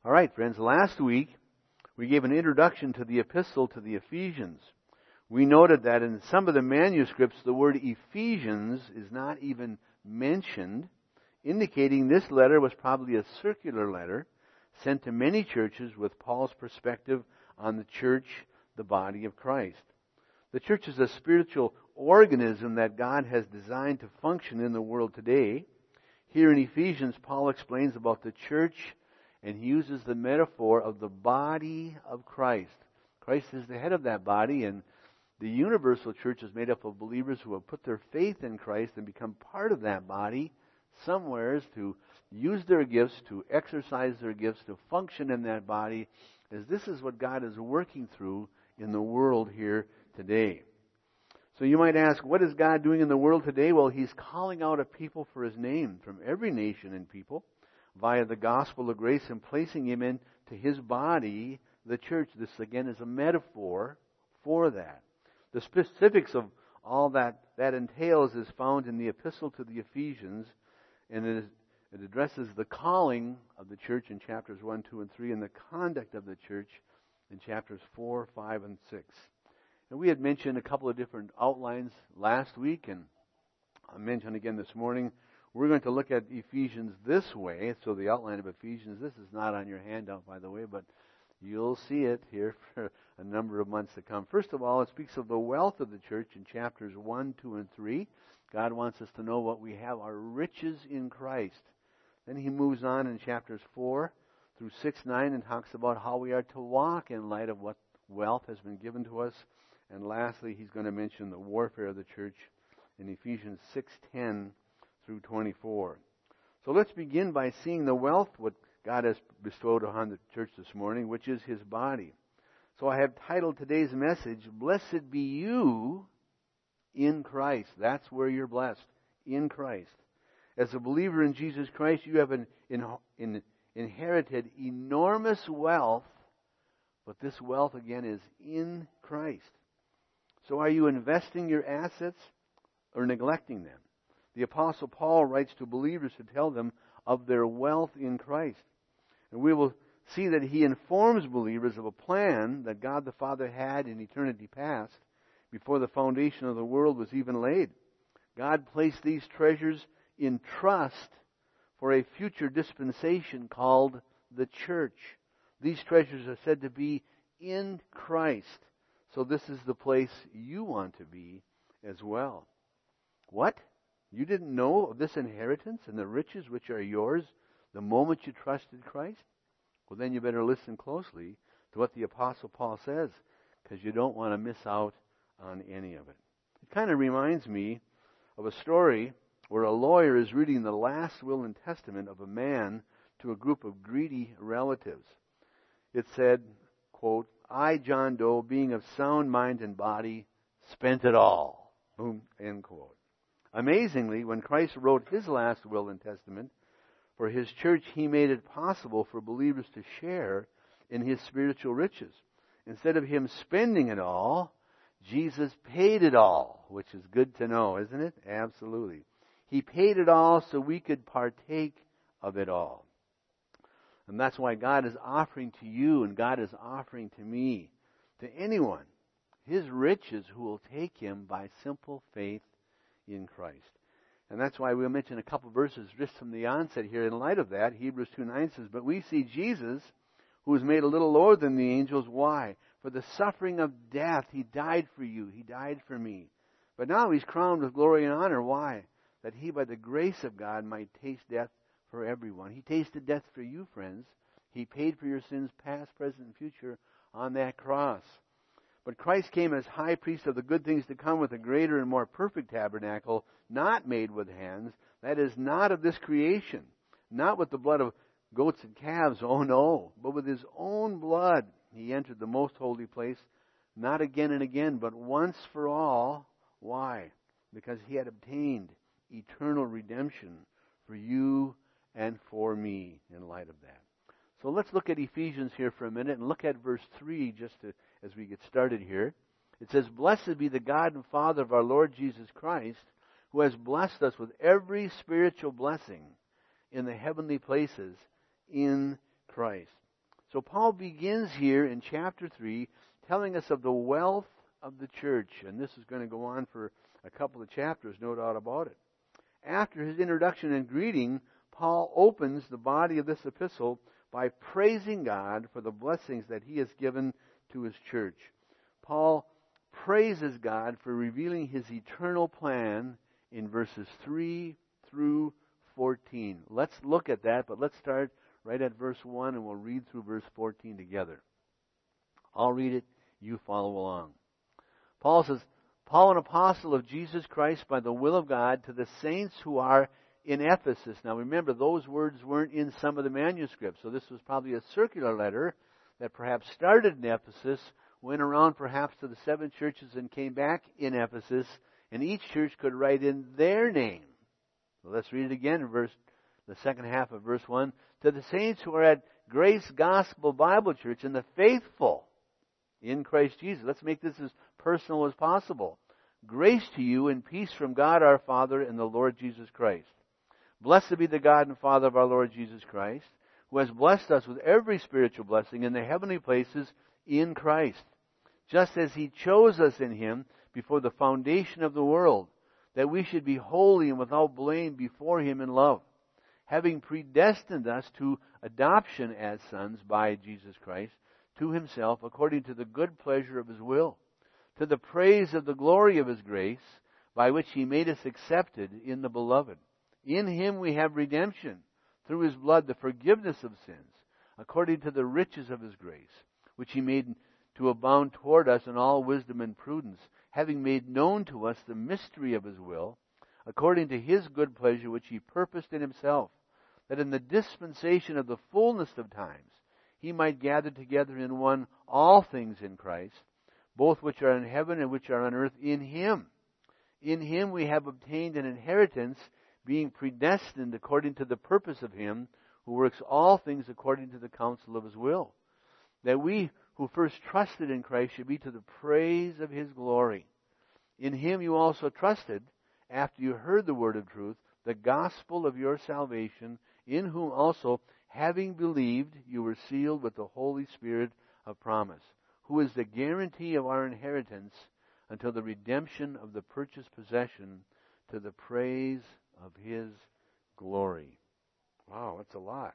All right, friends, last week we gave an introduction to the epistle to the Ephesians. We noted that in some of the manuscripts the word Ephesians is not even mentioned, indicating this letter was probably a circular letter sent to many churches with Paul's perspective on the church, the body of Christ. The church is a spiritual organism that God has designed to function in the world today. Here in Ephesians, Paul explains about the church, and he uses the metaphor of the body of Christ. Christ is the head of that body, and the universal church is made up of believers who have put their faith in Christ and become part of that body, somewheres to use their gifts, to exercise their gifts, to function in that body, as this is what God is working through in the world here today. So you might ask, what is God doing in the world today? Well, He's calling out a people for His name from every nation and people via the gospel of grace and placing Him into His body, the church. This, again, is a metaphor for that. The specifics of all that entails is found in the epistle to the Ephesians, and it addresses the calling of the church in chapters 1, 2, and 3, and the conduct of the church in chapters 4, 5, and 6. And we had mentioned a couple of different outlines last week, and I mentioned again this morning, we're going to look at Ephesians this way. So the outline of Ephesians, this is not on your handout, by the way, but you'll see it here for a number of months to come. First of all, it speaks of the wealth of the church in chapters 1, 2, and 3. God wants us to know what we have, our riches in Christ. Then he moves on in chapters 4 through 6, 9, and talks about how we are to walk in light of what wealth has been given to us. And lastly, he's going to mention the warfare of the church in Ephesians 6:10 through 24. So let's begin by seeing the wealth, what God has bestowed upon the church this morning, which is His body. So I have titled today's message, Blessed Be You in Christ. That's where you're blessed, in Christ. As a believer in Jesus Christ, you have inherited enormous wealth, but this wealth, again, is in Christ. So are you investing your assets or neglecting them? The Apostle Paul writes to believers to tell them of their wealth in Christ. And we will see that he informs believers of a plan that God the Father had in eternity past, before the foundation of the world was even laid. God placed these treasures in trust for a future dispensation called the church. These treasures are said to be in Christ. So this is the place you want to be as well. What? You didn't know of this inheritance and the riches which are yours the moment you trusted Christ? Well, then you better listen closely to what the Apostle Paul says, because you don't want to miss out on any of it. It kind of reminds me of a story where a lawyer is reading the last will and testament of a man to a group of greedy relatives. It said, quote, I, John Doe, being of sound mind and body, spent it all. Boom, end quote. Amazingly, when Christ wrote His last will and testament for His church, He made it possible for believers to share in His spiritual riches. Instead of Him spending it all, Jesus paid it all, which is good to know, isn't it? Absolutely. He paid it all so we could partake of it all. And that's why God is offering to you, and God is offering to me, to anyone, His riches who will take Him by simple faith in Christ. And that's why we'll mention a couple verses just from the onset here. In light of that, Hebrews 2:9 says, But we see Jesus, who was made a little lower than the angels. Why? For the suffering of death, He died for you. He died for me. But now He's crowned with glory and honor. Why? That He, by the grace of God, might taste death for everyone. He tasted death for you, friends. He paid for your sins, past, present, and future, on that cross. But Christ came as high priest of the good things to come with a greater and more perfect tabernacle, not made with hands, that is, not of this creation, not with the blood of goats and calves, oh no, but with His own blood He entered the most holy place, not again and again, but once for all. Why? Because He had obtained eternal redemption for you and for me in light of that. So let's look at Ephesians here for a minute and look at verse 3 as we get started here. It says, Blessed be the God and Father of our Lord Jesus Christ, who has blessed us with every spiritual blessing in the heavenly places in Christ. So Paul begins here in chapter 3 telling us of the wealth of the church. And this is going to go on for a couple of chapters, no doubt about it. After his introduction and greeting, Paul opens the body of this epistle by praising God for the blessings that he has given to his church. Paul praises God for revealing his eternal plan in verses 3 through 14. Let's look at that, but let's start right at verse 1 and we'll read through verse 14 together. I'll read it, you follow along. Paul says, Paul, an apostle of Jesus Christ by the will of God, to the saints who are in Ephesus. Now remember, those words weren't in some of the manuscripts, so this was probably a circular letter that perhaps started in Ephesus, went around perhaps to the 7 churches and came back in Ephesus, and each church could write in their name. So let's read it again in the second half of verse 1. To the saints who are at Grace Gospel Bible Church and the faithful in Christ Jesus. Let's make this as personal as possible. Grace to you and peace from God our Father and the Lord Jesus Christ. Blessed be the God and Father of our Lord Jesus Christ, who has blessed us with every spiritual blessing in the heavenly places in Christ, just as He chose us in Him before the foundation of the world, that we should be holy and without blame before Him in love, having predestined us to adoption as sons by Jesus Christ, to Himself, according to the good pleasure of His will, to the praise of the glory of His grace, by which He made us accepted in the Beloved. In Him we have redemption, through His blood, the forgiveness of sins, according to the riches of His grace, which He made to abound toward us in all wisdom and prudence, having made known to us the mystery of His will, according to His good pleasure, which He purposed in Himself, that in the dispensation of the fullness of times He might gather together in one all things in Christ, both which are in heaven and which are on earth in Him. In Him we have obtained an inheritance, being predestined according to the purpose of Him who works all things according to the counsel of His will, that we who first trusted in Christ should be to the praise of His glory. In Him you also trusted, after you heard the word of truth, the gospel of your salvation, in whom also, having believed, you were sealed with the Holy Spirit of promise, who is the guarantee of our inheritance until the redemption of the purchased possession, to the praise of His glory. Wow, that's a lot.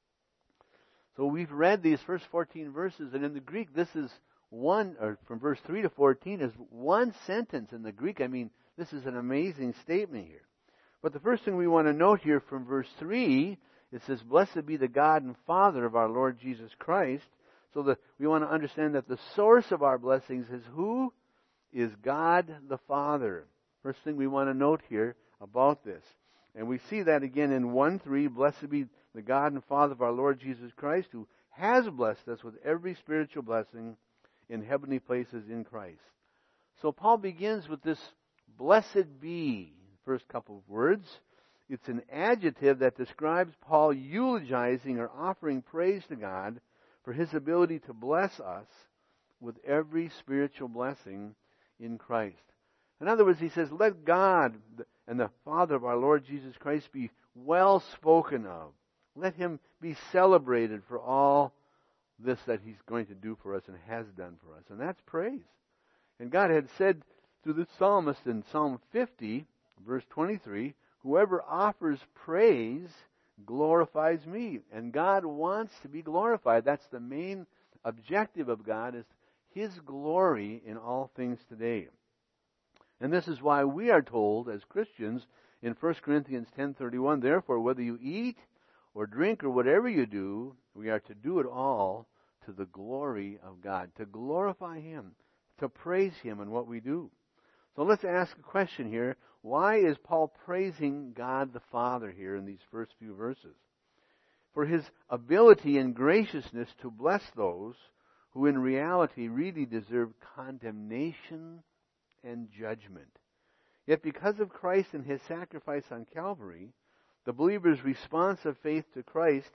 So we've read these first 14 verses, and in the Greek, this is one, or from verse 3 to 14, is one sentence in the Greek. I mean, this is an amazing statement here. But the first thing we want to note here from verse 3, it says, Blessed be the God and Father of our Lord Jesus Christ. So that we want to understand that the source of our blessings is who? Is God the Father. First thing we want to note here about this. And we see that again in 1:3, Blessed be the God and Father of our Lord Jesus Christ, who has blessed us with every spiritual blessing in heavenly places in Christ. So Paul begins with this blessed be, first couple of words. It's an adjective that describes Paul eulogizing or offering praise to God for His ability to bless us with every spiritual blessing in Christ. In other words, he says, let God and the Father of our Lord Jesus Christ be well spoken of. Let Him be celebrated for all this that He's going to do for us and has done for us. And that's praise. And God had said to the psalmist in Psalm 50, verse 23, whoever offers praise glorifies me. And God wants to be glorified. That's the main objective of God, is His glory in all things today. And this is why we are told as Christians in 1 Corinthians 10:31, therefore, whether you eat or drink or whatever you do, we are to do it all to the glory of God, to glorify Him, to praise Him in what we do. So let's ask a question here. Why is Paul praising God the Father here in these first few verses? For His ability and graciousness to bless those who in reality really deserve condemnation and judgment. Yet because of Christ and His sacrifice on Calvary, the believer's response of faith to Christ,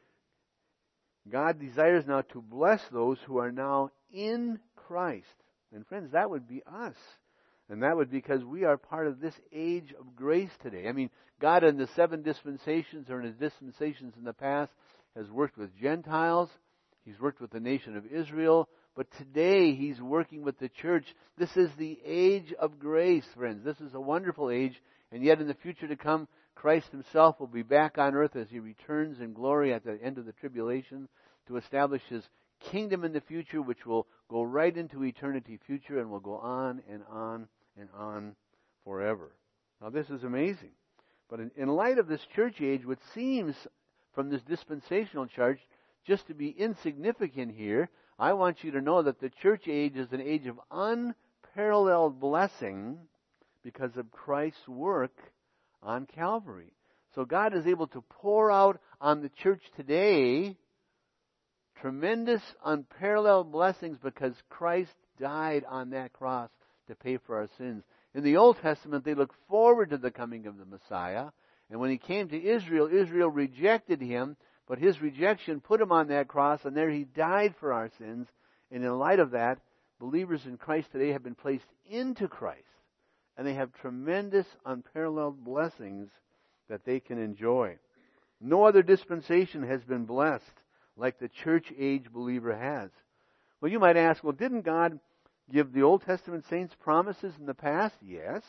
God desires now to bless those who are now in Christ. And friends, that would be us. And that would be because we are part of this age of grace today. I mean, God in the 7 dispensations or in His dispensations in the past has worked with Gentiles. He's worked with the nation of Israel, but today He's working with the church. This is the age of grace, friends. This is a wonderful age, and yet in the future to come, Christ Himself will be back on earth as He returns in glory at the end of the tribulation to establish His kingdom in the future, which will go right into eternity future and will go on and on and on forever. Now this is amazing. But in light of this church age, which seems from this dispensational chart just to be insignificant here, I want you to know that the church age is an age of unparalleled blessing because of Christ's work on Calvary. So God is able to pour out on the church today tremendous, unparalleled blessings because Christ died on that cross to pay for our sins. In the Old Testament, they looked forward to the coming of the Messiah. And when He came to Israel, Israel rejected Him, but His rejection put Him on that cross, and there He died for our sins. And in light of that, believers in Christ today have been placed into Christ. And they have tremendous, unparalleled blessings that they can enjoy. No other dispensation has been blessed like the church age believer has. Well, you might ask, well, didn't God give the Old Testament saints promises in the past? Yes.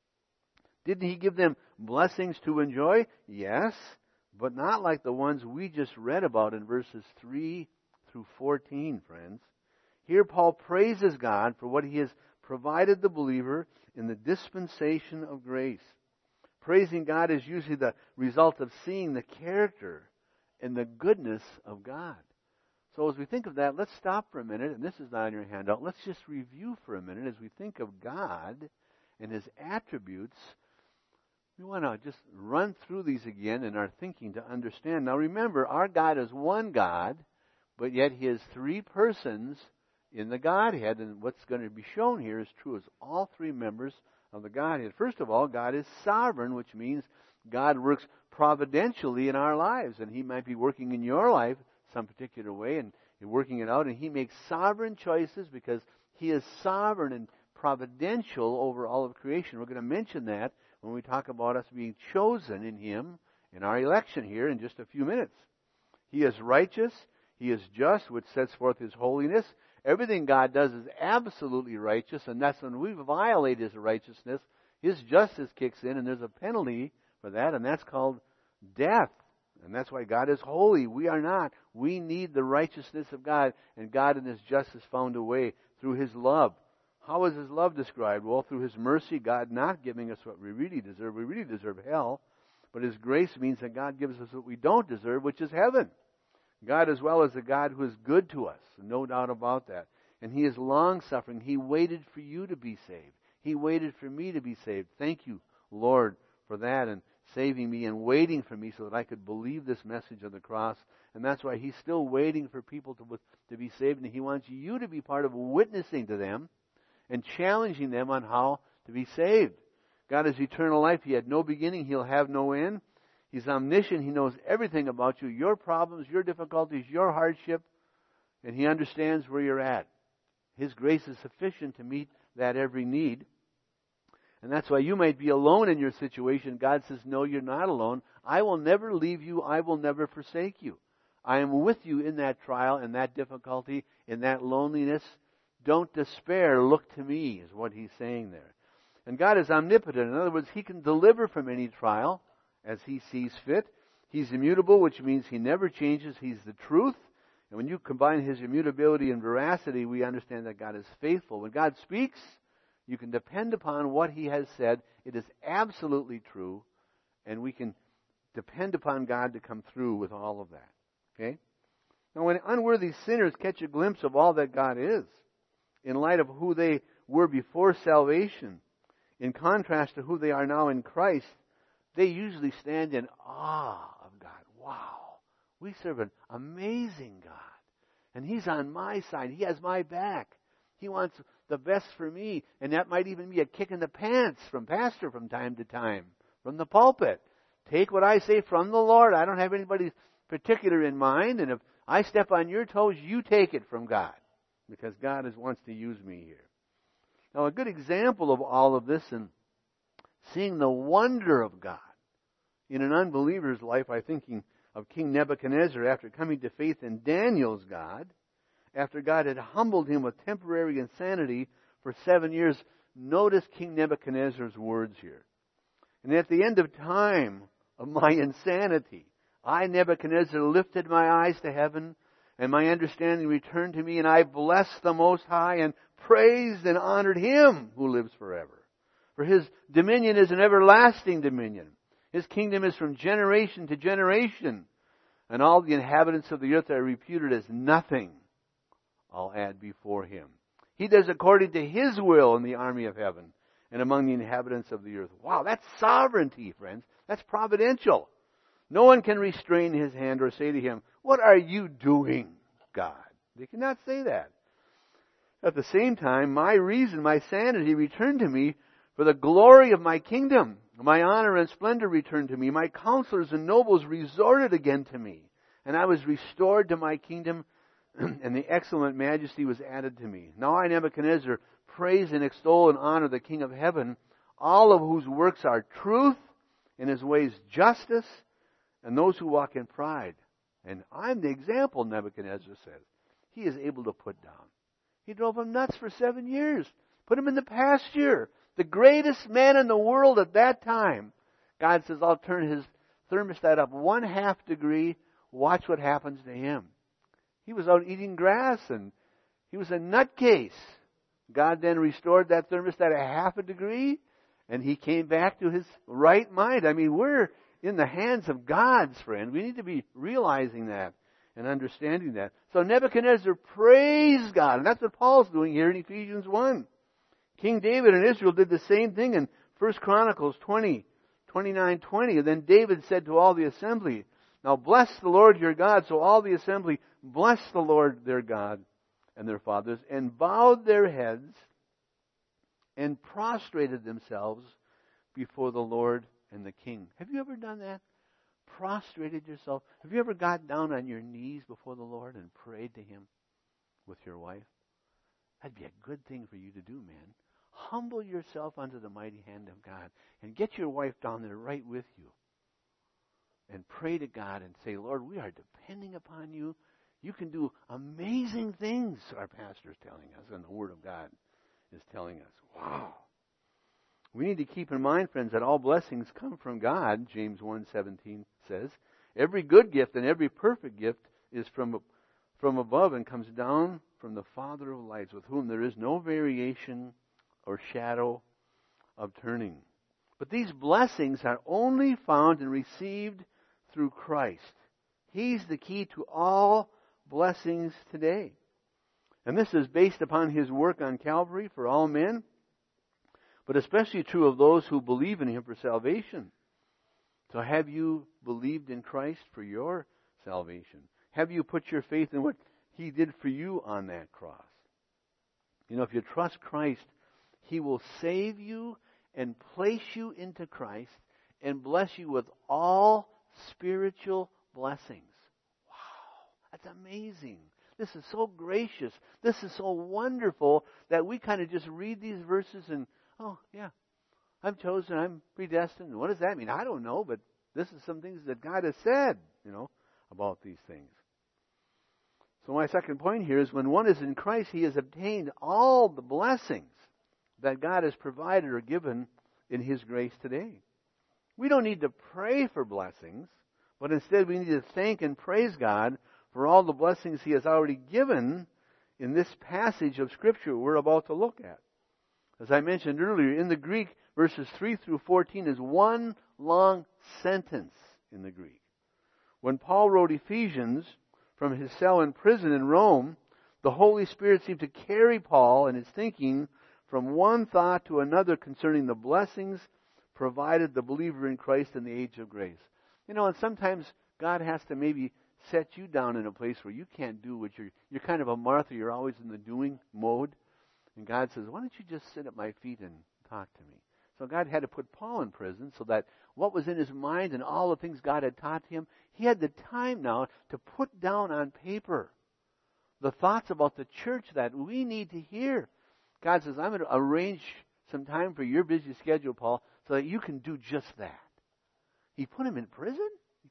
Didn't He give them blessings to enjoy? Yes. But not like the ones we just read about in verses 3 through 14, friends. Here Paul praises God for what He has provided the believer in the dispensation of grace. Praising God is usually the result of seeing the character and the goodness of God. So as we think of that, let's stop for a minute, and this is not on your handout. Let's just review for a minute as we think of God and His attributes. We want to just run through these again in our thinking to understand. Now remember, our God is one God, but yet He has three persons in the Godhead, and what's going to be shown here is true as all three members of the Godhead. First of all, God is sovereign, which means God works providentially in our lives, and He might be working in your life some particular way and working it out, and He makes sovereign choices because He is sovereign and providential over all of creation. We're going to mention that when we talk about us being chosen in Him in our election here in just a few minutes. He is righteous, He is just, which sets forth His holiness. Everything God does is absolutely righteous, and that's when we violate His righteousness, His justice kicks in, and there's a penalty for that, and that's called death. And that's why God is holy. We are not. We need the righteousness of God, and God in His justice found a way through His love. How is His love described? Well, through His mercy, God not giving us what we really deserve. We really deserve hell. But His grace means that God gives us what we don't deserve, which is heaven. God as well is a God who is good to us, no doubt about that. And He is long-suffering. He waited for you to be saved. He waited for me to be saved. Thank you, Lord, for that and saving me and waiting for me so that I could believe this message of the cross. And that's why He's still waiting for people to be saved, and He wants you to be part of witnessing to them and challenging them on how to be saved. God is eternal life. He had no beginning. He'll have no end. He's omniscient. He knows everything about you, your problems, your difficulties, your hardship, and He understands where you're at. His grace is sufficient to meet that every need. And that's why you might be alone in your situation. God says, no, you're not alone. I will never leave you. I will never forsake you. I am with you in that trial, in that difficulty, in that loneliness. Don't despair. Look to me, is what He's saying there. And God is omnipotent. In other words, He can deliver from any trial as He sees fit. He's immutable, which means He never changes. He's the truth. And when you combine His immutability and veracity, we understand that God is faithful. When God speaks, you can depend upon what He has said. It is absolutely true. And we can depend upon God to come through with all of that. Okay? Now, when unworthy sinners catch a glimpse of all that God is, in light of who they were before salvation, in contrast to who they are now in Christ, they usually stand in awe of God. Wow, we serve an amazing God. And He's on my side. He has my back. He wants the best for me. And that might even be a kick in the pants from pastor from time to time, from the pulpit. Take what I say from the Lord. I don't have anybody particular in mind. And if I step on your toes, you take it from God. Because God wants to use me here. Now, a good example of all of this and seeing the wonder of God in an unbeliever's life, I think of King Nebuchadnezzar after coming to faith in Daniel's God, after God had humbled him with temporary insanity for 7 years. Notice King Nebuchadnezzar's words here. And at the end of time of my insanity, I, Nebuchadnezzar, lifted my eyes to heaven, and my understanding returned to me, and I blessed the Most High and praised and honored Him who lives forever. For His dominion is an everlasting dominion. His kingdom is from generation to generation. And all the inhabitants of the earth are reputed as nothing, I'll add, before Him. He does according to His will in the army of heaven and among the inhabitants of the earth. Wow, that's sovereignty, friends. That's providential. No one can restrain His hand or say to Him, "What are you doing, God?" They cannot say that. At the same time, my reason, my sanity returned to me for the glory of my kingdom. My honor and splendor returned to me. My counselors and nobles resorted again to me. And I was restored to my kingdom, and the excellent majesty was added to me. Now I, Nebuchadnezzar, praise and extol and honor the King of heaven, all of whose works are truth, and His ways justice, and those who walk in pride. And I'm the example, Nebuchadnezzar says. He is able to put down. He drove him nuts for 7 years. Put him in the pasture. The greatest man in the world at that time. God says, I'll turn his thermostat up 1/2 degree. Watch what happens to him. He was out eating grass and he was a nutcase. God then restored that thermostat 1/2 degree and he came back to his right mind. I mean, we're in the hands of God's friend. We need to be realizing that and understanding that. So Nebuchadnezzar praised God. And that's what Paul's doing here in Ephesians 1. King David in Israel did the same thing in 1 Chronicles 29:20. And then David said to all the assembly, "Now bless the Lord your God." So all the assembly blessed the Lord their God and their fathers and bowed their heads and prostrated themselves before the Lord and the King. Have you ever done that? Prostrated yourself? Have you ever got down on your knees before the Lord and prayed to Him with your wife? That'd be a good thing for you to do, man. Humble yourself under the mighty hand of God and get your wife down there right with you. And pray to God and say, "Lord, we are depending upon you. You can do amazing things," our pastor is telling us, and the Word of God is telling us. Wow. We need to keep in mind, friends, that all blessings come from God. James 1:17 says, "Every good gift and every perfect gift is from above and comes down from the Father of lights, with whom there is no variation or shadow of turning." But these blessings are only found and received through Christ. He's the key to all blessings today. And this is based upon His work on Calvary for all men, but especially true of those who believe in Him for salvation. So have you believed in Christ for your salvation? Have you put your faith in what He did for you on that cross? You know, if you trust Christ, He will save you and place you into Christ and bless you with all spiritual blessings. Wow, that's amazing. This is so gracious. This is so wonderful that we kind of just read these verses and, oh, yeah, I'm chosen, I'm predestined. What does that mean? I don't know, but this is some things that God has said, about these things. So my second point here is when one is in Christ, he has obtained all the blessings that God has provided or given in His grace today. We don't need to pray for blessings, but instead we need to thank and praise God for all the blessings He has already given in this passage of Scripture we're about to look at. As I mentioned earlier, in the Greek, verses 3 through 14 is one long sentence in the Greek. When Paul wrote Ephesians from his cell in prison in Rome, the Holy Spirit seemed to carry Paul and his thinking from one thought to another concerning the blessings provided the believer in Christ in the age of grace. And sometimes God has to maybe set you down in a place where you can't do what you're kind of a Martha, you're always in the doing mode. And God says, "Why don't you just sit at my feet and talk to me?" So God had to put Paul in prison so that what was in his mind and all the things God had taught him, he had the time now to put down on paper the thoughts about the church that we need to hear. God says, "I'm going to arrange some time for your busy schedule, Paul, so that you can do just that." He put him in prison?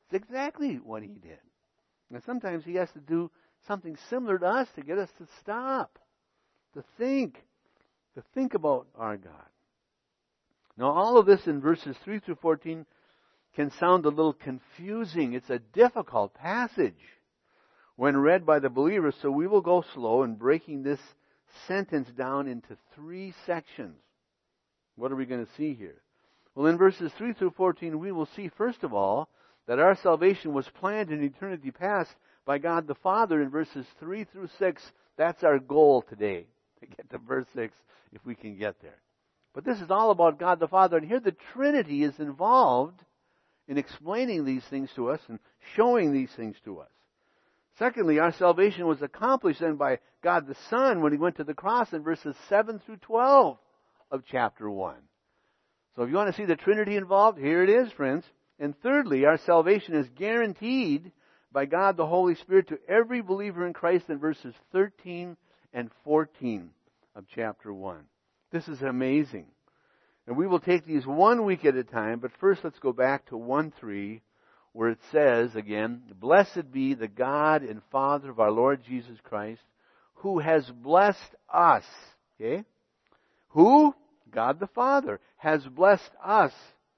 It's exactly what he did. And sometimes he has to do something similar to us to get us to stop, to think about our God. Now, all of this in verses 3 through 14 can sound a little confusing. It's a difficult passage when read by the believers, so we will go slow in breaking this sentence down into 3 sections. What are we going to see here? Well, in verses 3 through 14, we will see, first of all, that our salvation was planned in eternity past by God the Father in verses 3 through 6. That's our goal today, to get to verse 6 if we can get there. But this is all about God the Father, and here the Trinity is involved in explaining these things to us and showing these things to us. Secondly, our salvation was accomplished then by God the Son when He went to the cross in verses 7 through 12 of chapter 1. So if you want to see the Trinity involved, here it is, friends. And thirdly, our salvation is guaranteed by God the Holy Spirit to every believer in Christ in verses 13 and 14 of chapter 1. This is amazing. And we will take these 1 week at a time, but first let's go back to 1:3, where it says again, "Blessed be the God and Father of our Lord Jesus Christ, who has blessed us." Okay? Who? God the Father has blessed us.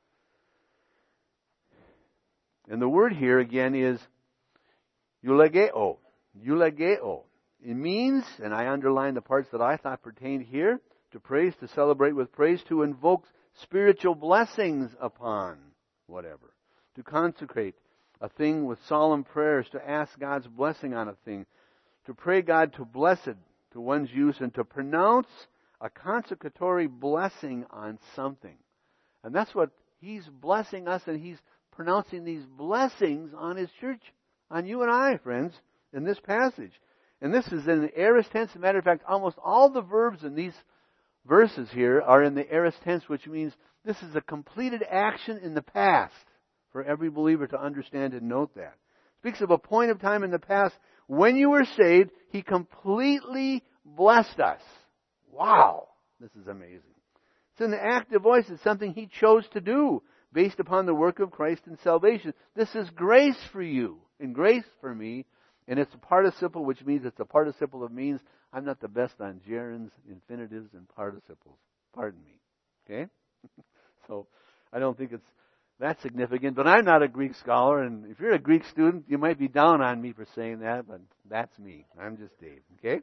And the word here again is eulogeo. Eulogeo. It means, and I underline the parts that I thought pertained here, to praise, to celebrate with praise, to invoke spiritual blessings upon whatever. To consecrate a thing with solemn prayers, to ask God's blessing on a thing. To pray God to bless it to one's use, and to pronounce a consecratory blessing on something. And that's what He's blessing us, and He's pronouncing these blessings on His church, on you and I, friends, in this passage. And this is in the aorist tense. As a matter of fact, almost all the verbs in these verses here are in the aorist tense, which means this is a completed action in the past for every believer to understand and note that. It speaks of a point of time in the past when you were saved, He completely blessed us. Wow! This is amazing. It's in the active voice. It's something He chose to do based upon the work of Christ in salvation. This is grace for you and grace for me. And it's a participle, which means it's a participle of means. I'm not the best on gerunds, infinitives, and participles. Pardon me. Okay? So I don't think it's that significant. But I'm not a Greek scholar. And if you're a Greek student, you might be down on me for saying that. But that's me. I'm just Dave. Okay?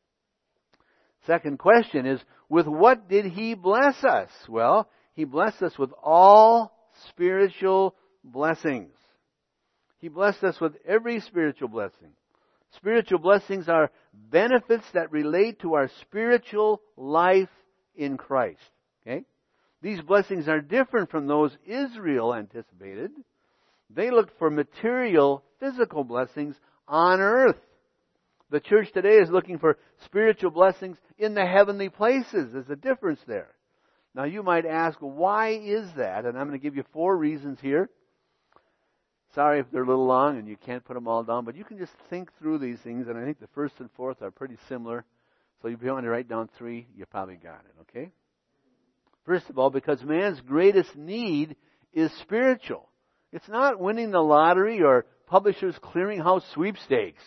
Second question is, with what did He bless us? Well, He blessed us with all spiritual blessings. He blessed us with every spiritual blessing. Spiritual blessings are benefits that relate to our spiritual life in Christ. Okay? These blessings are different from those Israel anticipated. They looked for material, physical blessings on earth. The church today is looking for spiritual blessings in the heavenly places. There's a difference there. Now you might ask, why is that? And I'm going to give you 4 reasons here. Sorry if they're a little long and you can't put them all down, but you can just think through these things, and I think the first and fourth are pretty similar. So if you want to write down 3, you probably got it, okay? First of all, because man's greatest need is spiritual. It's not winning the lottery or Publishers Clearinghouse sweepstakes.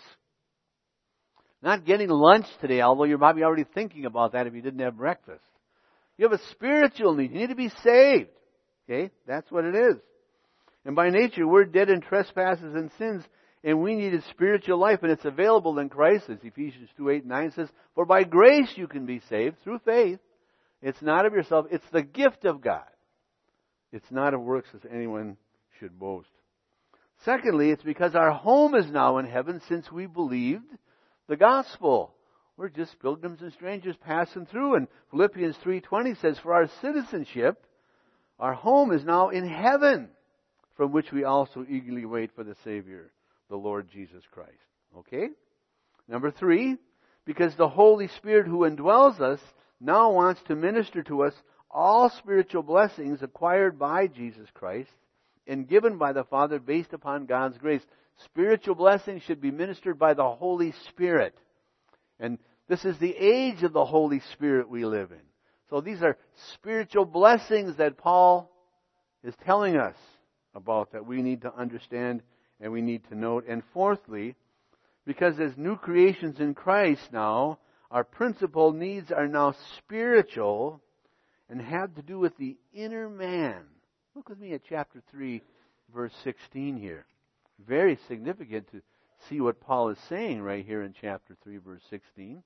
Not getting lunch today, although you're probably already thinking about that if you didn't have breakfast. You have a spiritual need. You need to be saved. Okay? That's what it is. And by nature, we're dead in trespasses and sins, and we needed spiritual life, and it's available in Christ, as Ephesians 2:8-9 says, for by grace you can be saved through faith. It's not of yourself. It's the gift of God. It's not of works as anyone should boast. Secondly, it's because our home is now in heaven since we believed the gospel. We're just pilgrims and strangers passing through. And Philippians 3:20 says, for our citizenship, our home is now in heaven, from which we also eagerly wait for the Savior, the Lord Jesus Christ. Okay? Number 3, because the Holy Spirit who indwells us now wants to minister to us all spiritual blessings acquired by Jesus Christ and given by the Father based upon God's grace. Spiritual blessings should be ministered by the Holy Spirit. And this is the age of the Holy Spirit we live in. So these are spiritual blessings that Paul is telling us about that we need to understand and we need to note. And fourthly, because as new creations in Christ now, our principal needs are now spiritual and have to do with the inner man. Look with me at chapter 3, verse 16 here. Very significant to see what Paul is saying right here in chapter 3, verse 16.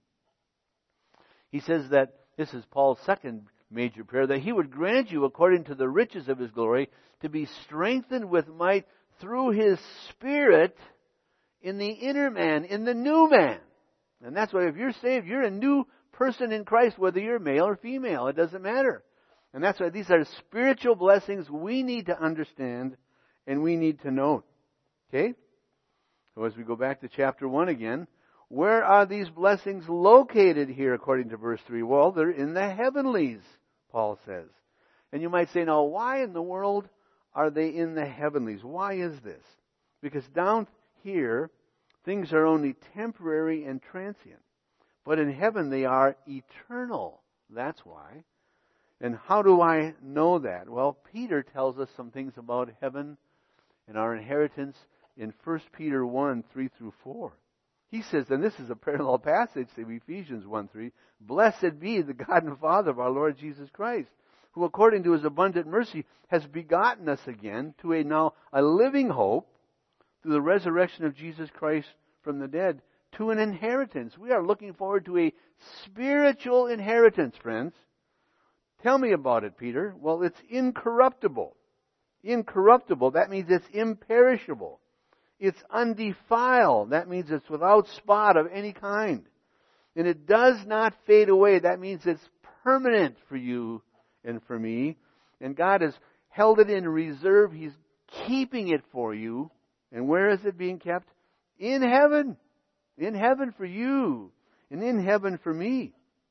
He says that, this is Paul's second major prayer, that He would grant you, according to the riches of His glory, to be strengthened with might through His Spirit in the inner man, in the new man. And that's why if you're saved, you're a new person in Christ, whether you're male or female. It doesn't matter. And that's why these are spiritual blessings we need to understand and we need to note. Okay? So as we go back to chapter 1 again, where are these blessings located here according to verse 3? Well, they're in the heavenlies, Paul says. And you might say, now why in the world are they in the heavenlies? Why is this? Because down here, things are only temporary and transient. But in heaven they are eternal. That's why. And how do I know that? Well, Peter tells us some things about heaven and our inheritance in 1 Peter 1, 3 through 4. He says, and this is a parallel passage to Ephesians 1, 3, Blessed be the God and Father of our Lord Jesus Christ, who according to His abundant mercy has begotten us again to a living hope through the resurrection of Jesus Christ from the dead, to an inheritance. We are looking forward to a spiritual inheritance, friends. Tell me about it, Peter. Well, it's incorruptible. Incorruptible, that means it's imperishable. It's undefiled. That means it's without spot of any kind. And it does not fade away. That means it's permanent for you and for me. And God has held it in reserve. He's keeping it for you. And where is it being kept? In heaven. In heaven for you. And in heaven for me.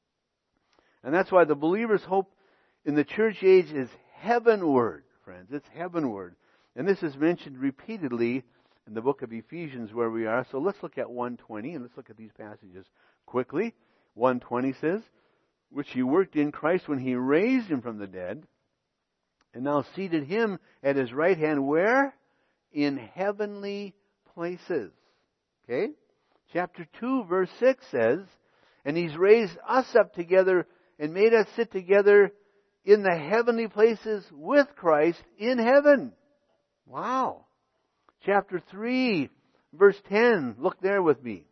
And that's why the believer's hope in the church age is heavenward, friends. It's heavenward. And this is mentioned repeatedly in the book of Ephesians where we are. So let's look at 1:20, and let's look at these passages quickly. 1:20 says, which He worked in Christ when He raised Him from the dead, and now seated Him at His right hand, where? In heavenly places. Okay? Chapter 2, verse 6 says, and He's raised us up together and made us sit together in the heavenly places with Christ in heaven. Wow. Chapter 3, verse 10. Look there with me.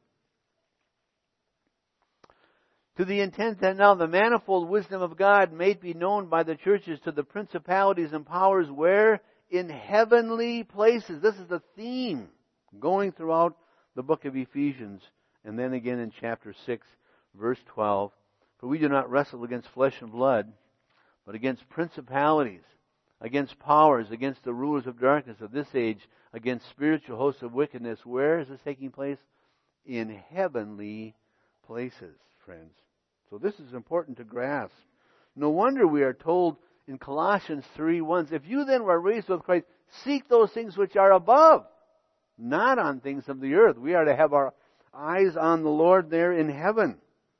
To the intent that now the manifold wisdom of God may be known by the churches to the principalities and powers where? In heavenly places. This is the theme going throughout the book of Ephesians. And then again in chapter 6, verse 12. For we do not wrestle against flesh and blood, but against principalities, against powers, against the rulers of darkness of this age, against spiritual hosts of wickedness. Where is this taking place? In heavenly places, friends. So this is important to grasp. No wonder we are told in Colossians 3:1, if you then were raised with Christ, seek those things which are above, not on things of the earth. We are to have our eyes on the Lord there in heaven.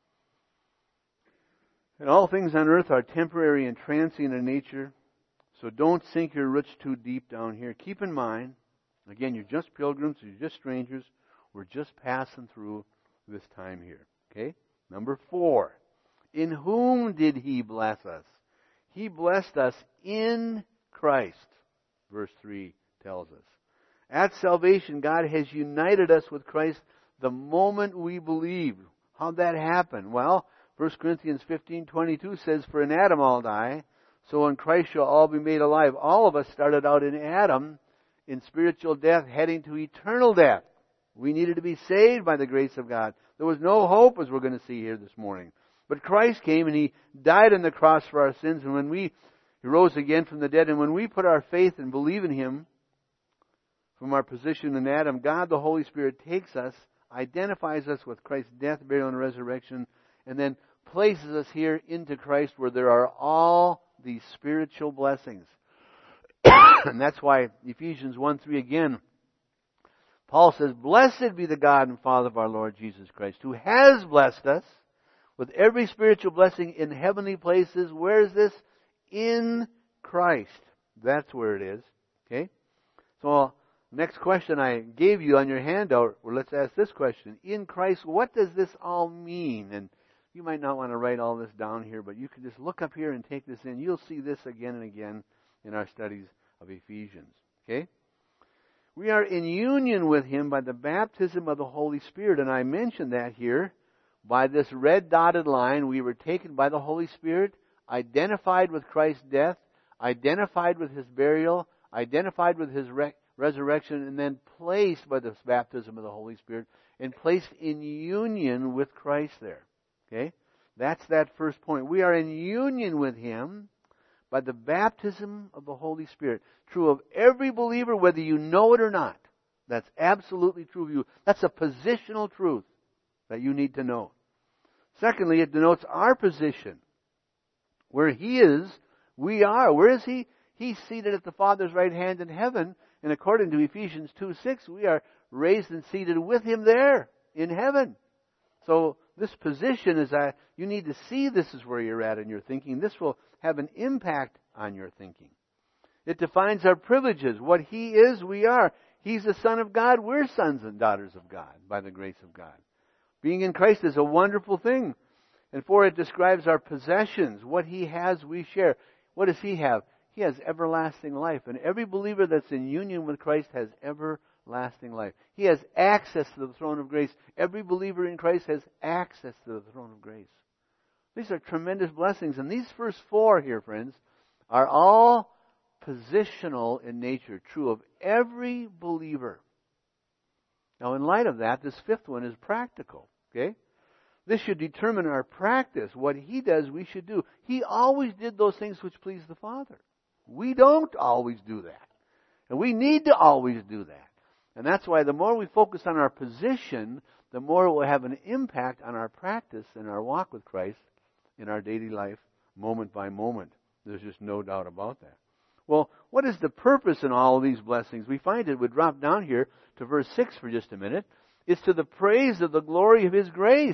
And all things on earth are temporary and transient in nature. So don't sink your roots too deep down here. Keep in mind, again, you're just pilgrims, you're just strangers. We're just passing through this time here. Okay? Number 4. In whom did He bless us? He blessed us in Christ, verse 3 tells us. At salvation, God has united us with Christ the moment we believe. How'd that happen? Well, 1 Corinthians 15:22 says, for in Adam all die, so in Christ shall all be made alive. All of us started out in Adam, in spiritual death, heading to eternal death. We needed to be saved by the grace of God. There was no hope, as we're going to see here this morning. But Christ came and He died on the cross for our sins. And He rose again from the dead. And when we put our faith and believe in Him, from our position in Adam, God the Holy Spirit takes us, identifies us with Christ's death, burial, and resurrection, and then places us here into Christ where there are all these spiritual blessings. And that's why Ephesians 1:3 again, Paul says, blessed be the God and Father of our Lord Jesus Christ, who has blessed us with every spiritual blessing in heavenly places. Where is this? In Christ. That's where it is. Okay? So Next question I gave you on your handout, or let's ask this question. In Christ, what does this all mean? And you might not want to write all this down here, but you can just look up here and take this in. You'll see this again and again in our studies of Ephesians. Okay? We are in union with Him by the baptism of the Holy Spirit. And I mentioned that here. By this red dotted line, we were taken by the Holy Spirit, identified with Christ's death, identified with His burial, identified with His resurrection, and then placed by this baptism of the Holy Spirit, and placed in union with Christ there. Okay? That's that first point. We are in union with Him by the baptism of the Holy Spirit. True of every believer, whether you know it or not. That's absolutely true of you. That's a positional truth that you need to know. Secondly, it denotes our position. Where He is, we are. Where is He? He's seated at the Father's right hand in heaven. And according to Ephesians 2:6, we are raised and seated with Him there in heaven. So this position is that you need to see this is where you're at in your thinking. This will have an impact on your thinking. It defines our privileges. What He is, we are. He's the Son of God. We're sons and daughters of God by the grace of God. Being in Christ is a wonderful thing. And for it describes our possessions. What He has, we share. What does He have? He has everlasting life. And every believer that's in union with Christ has everlasting life. He has access to the throne of grace. Every believer in Christ has access to the throne of grace. These are tremendous blessings. And these first four here, friends, are all positional in nature, true of every believer. Now, in light of that, this fifth one is practical. Okay? This should determine our practice. What He does, we should do. He always did those things which please the Father. We don't always do that. And we need to always do that. And that's why the more we focus on our position, the more it will have an impact on our practice and our walk with Christ in our daily life, moment by moment. There's just no doubt about that. Well, what is the purpose in all of these blessings? We find it. We drop down here to verse 6 for just a minute. It's to the praise of the glory of His grace.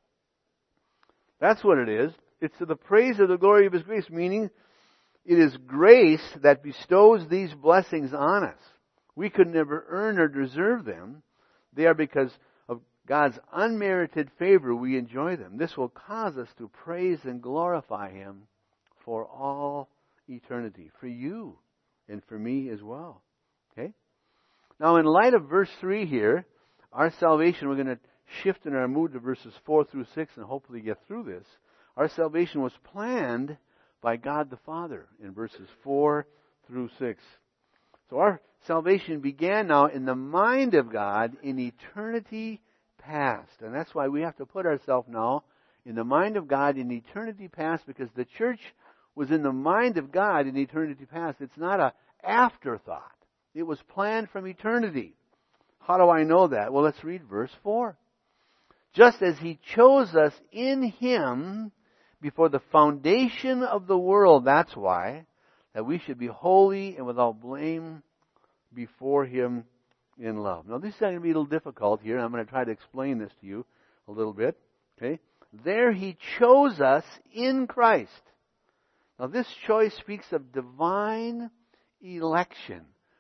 That's what it is. It's to the praise of the glory of His grace, meaning it is grace that bestows these blessings on us. We could never earn or deserve them. They are because of God's unmerited favor we enjoy them. This will cause us to praise and glorify Him for all eternity. For you and for me as well. Okay? Now, in light of verse 3 here, our salvation, we're going to shift in our mood to verses 4 through 6 and hopefully get through this. Our salvation was planned by God the Father in verses 4 through 6. So our salvation began now in the mind of God in eternity past. And that's why we have to put ourselves now in the mind of God in eternity past, because the church was in the mind of God in eternity past. It's not an afterthought. It was planned from eternity. How do I know that? Well, let's read verse 4. Just as He chose us in Him before the foundation of the world, that's why, that we should be holy and without blame before Him in love. Now, this is going to be a little difficult here, and I'm going to try to explain this to you a little bit. Okay? There He chose us in Christ. Now, this choice speaks of divine election.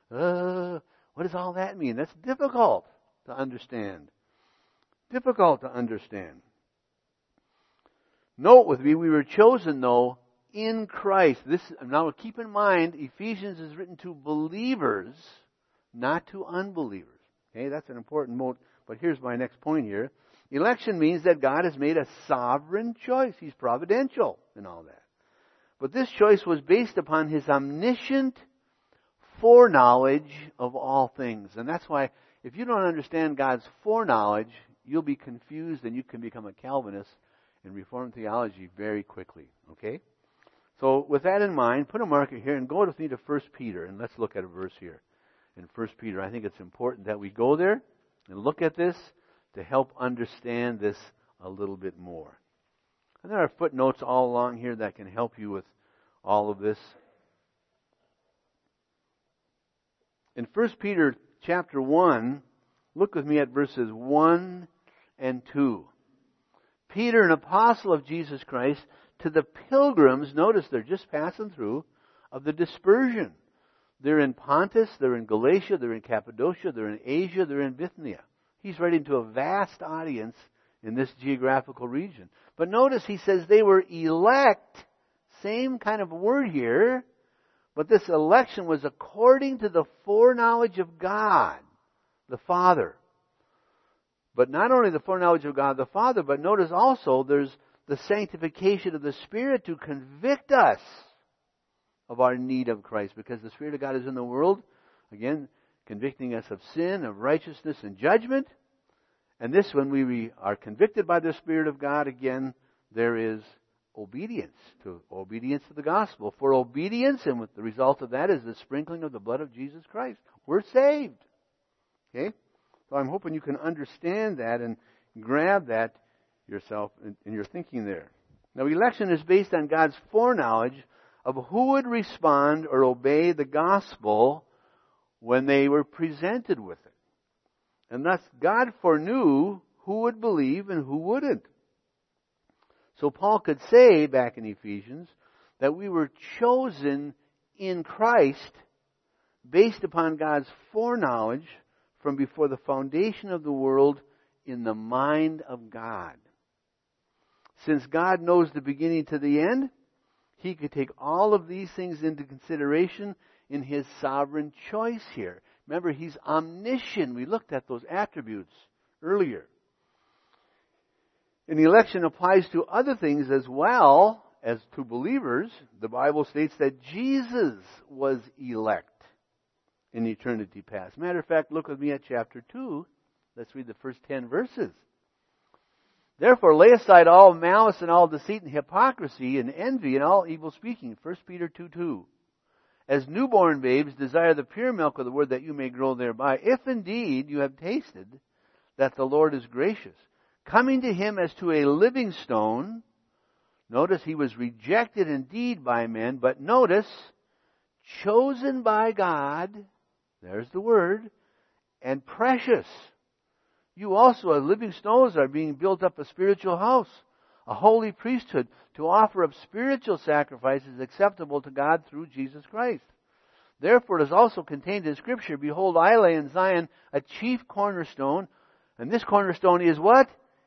What does all that mean? That's difficult to understand. Difficult to understand. Note with me, we were chosen, though, in Christ. Now, keep in mind, Ephesians is written to believers, not to unbelievers. Okay, that's an important note. But here's my next point here. Election means that God has made a sovereign choice. He's providential and all that. But this choice was based upon His omniscient foreknowledge of all things. And that's why, if you don't understand God's foreknowledge, you'll be confused and you can become a Calvinist in Reformed theology very quickly. Okay? So with that in mind, put a marker here and go with me to 1 Peter. And let's look at a verse here in 1 Peter. I think it's important that we go there and look at this to help understand this a little bit more. And there are footnotes all along here that can help you with all of this. In 1 Peter chapter 1, look with me at verses 1 and 2. Peter, an apostle of Jesus Christ, to the pilgrims, notice they're just passing through, of the dispersion. They're in Pontus, they're in Galatia, they're in Cappadocia, they're in Asia, they're in Bithynia. He's writing to a vast audience in this geographical region. But notice he says they were elect, same kind of word here, but this election was according to the foreknowledge of God, the Father. But not only the foreknowledge of God the Father, but notice also there's the sanctification of the Spirit to convict us of our need of Christ. Because the Spirit of God is in the world, again, convicting us of sin, of righteousness, and judgment. And this, when we are convicted by the Spirit of God, again, there is obedience to the gospel. For obedience, and with the result of that is the sprinkling of the blood of Jesus Christ. We're saved. Okay? So I'm hoping you can understand that and grab that yourself in your thinking there. Now, election is based on God's foreknowledge of who would respond or obey the gospel when they were presented with it. And thus, God foreknew who would believe and who wouldn't. So Paul could say, back in Ephesians, that we were chosen in Christ based upon God's foreknowledge from before the foundation of the world in the mind of God. Since God knows the beginning to the end, He could take all of these things into consideration in His sovereign choice here. Remember, He's omniscient. We looked at those attributes earlier. And the election applies to other things as well as to believers. The Bible states that Jesus was elect in eternity past. Matter of fact, look with me at chapter 2. Let's read the first 10 verses. Therefore, lay aside all malice and all deceit and hypocrisy and envy and all evil speaking. 1 Peter 2:2. As newborn babes, desire the pure milk of the word that you may grow thereby, if indeed you have tasted that the Lord is gracious. Coming to Him as to a living stone. Notice He was rejected indeed by men, but notice, chosen by God, there's the word, and precious. You also, as living stones, are being built up a spiritual house, a holy priesthood, to offer up spiritual sacrifices acceptable to God through Jesus Christ. Therefore it is also contained in Scripture, behold, I lay in Zion a chief cornerstone, and this cornerstone is what?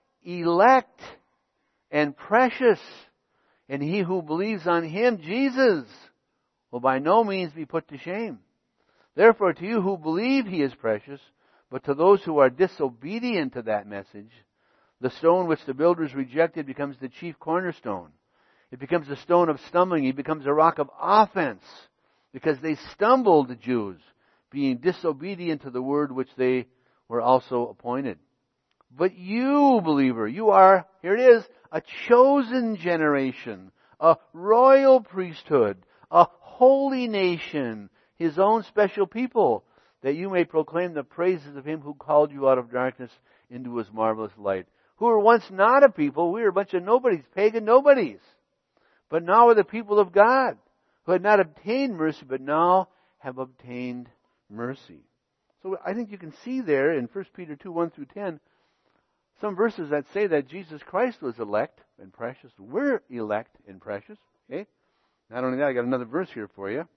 Elect and precious. And he who believes on Him, Jesus, will by no means be put to shame. Therefore to you who believe He is precious, but to those who are disobedient to that message, the stone which the builders rejected becomes the chief cornerstone. It becomes a stone of stumbling. It becomes a rock of offense, because they stumbled, the Jews, being disobedient to the word which they were also appointed. But you, believer, you are, here it is, a chosen generation, a royal priesthood, a holy nation, His own special people, that you may proclaim the praises of Him who called you out of darkness into His marvelous light. Who were once not a people, we were a bunch of nobodies, pagan nobodies. But now are the people of God, who had not obtained mercy, but now have obtained mercy. So I think you can see there in 1 Peter 2:1 through 10, some verses that say that Jesus Christ was elect and precious. We're elect and precious. Okay? Not only that, I got another verse here for you.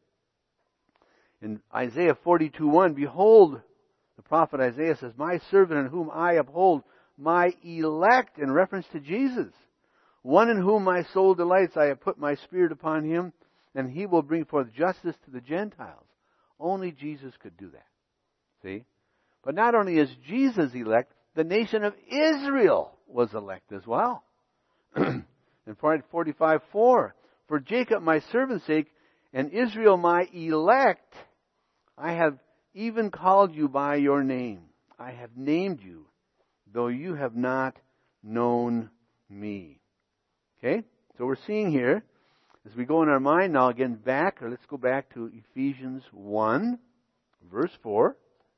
In Isaiah 42:1, behold, the prophet Isaiah says, my servant in whom I uphold my elect, in reference to Jesus. One in whom my soul delights, I have put my spirit upon him, and he will bring forth justice to the Gentiles. Only Jesus could do that. See? But not only is Jesus elect, the nation of Israel was elect as well. In 45:4, for Jacob my servant's sake, and Israel my elect, I have even called you by your name. I have named you, though you have not known me. Okay? So we're seeing here, as we go in our mind now again back, or let's go back to Ephesians 1, verse 4.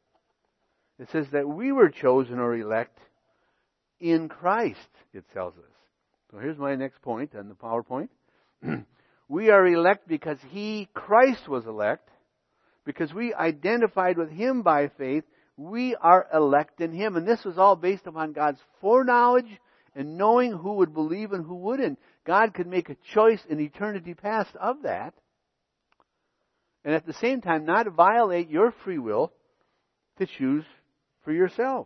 It says that we were chosen or elect in Christ, it tells us. So here's my next point on the PowerPoint. We are elect because Christ was elect. Because we identified with Him by faith, we are elect in Him. And this was all based upon God's foreknowledge and knowing who would believe and who wouldn't. God could make a choice in eternity past of that. and at the same time not violate your free will to choose for yourself.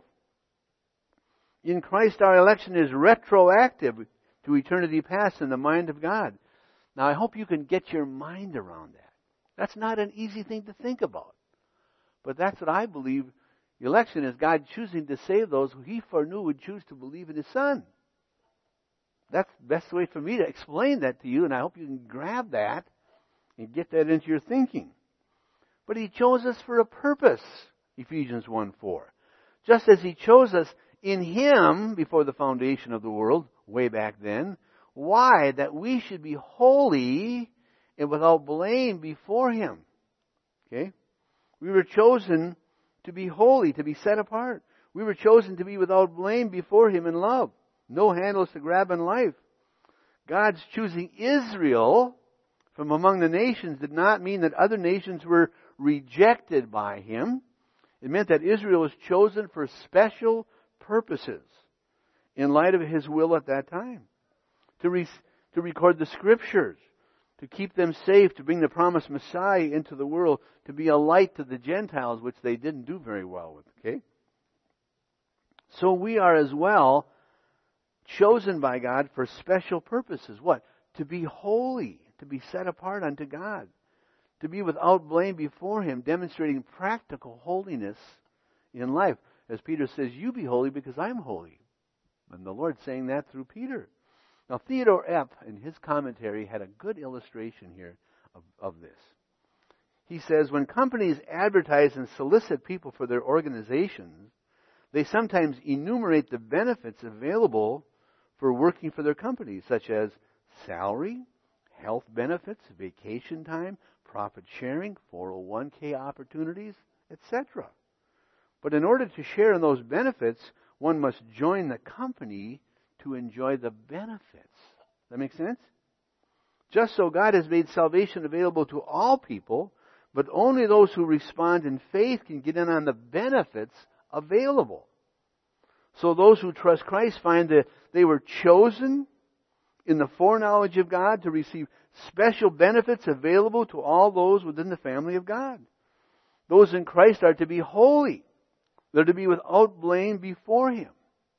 In Christ, our election is retroactive to eternity past in the mind of God. Now, I hope you can get your mind around that. That's not an easy thing to think about. But that's what I believe. Election is God choosing to save those who He foreknew would choose to believe in His Son. That's the best way for me to explain that to you, and I hope you can grab that and get that into your thinking. But He chose us for a purpose, Ephesians 1:4. Just as He chose us in Him before the foundation of the world, way back then. Why? That we should be holy and without blame before Him. Okay? We were chosen to be holy, to be set apart. We were chosen to be without blame before Him in love. No handles to grab in life. God's choosing Israel from among the nations did not mean that other nations were rejected by Him. It meant that Israel was chosen for special purposes in light of His will at that time. To record the Scriptures, to keep them safe, to bring the promised Messiah into the world, to be a light to the Gentiles, which they didn't do very well with. Okay? So we are as well chosen by God for special purposes. What? To be holy, to be set apart unto God, to be without blame before Him, demonstrating practical holiness in life. As Peter says, you be holy because I'm holy. And the Lord's saying that through Peter. Now, Theodore Epp, in his commentary, had a good illustration here of this. He says, when companies advertise and solicit people for their organizations, they sometimes enumerate the benefits available for working for their companies, such as salary, health benefits, vacation time, profit sharing, 401k opportunities, etc. But in order to share in those benefits, one must join the company to enjoy the benefits. That make sense? Just so God has made salvation available to all people, but only those who respond in faith can get in on the benefits available. So those who trust Christ find that they were chosen in the foreknowledge of God to receive special benefits available to all those within the family of God. Those in Christ are to be holy. They're to be without blame before Him.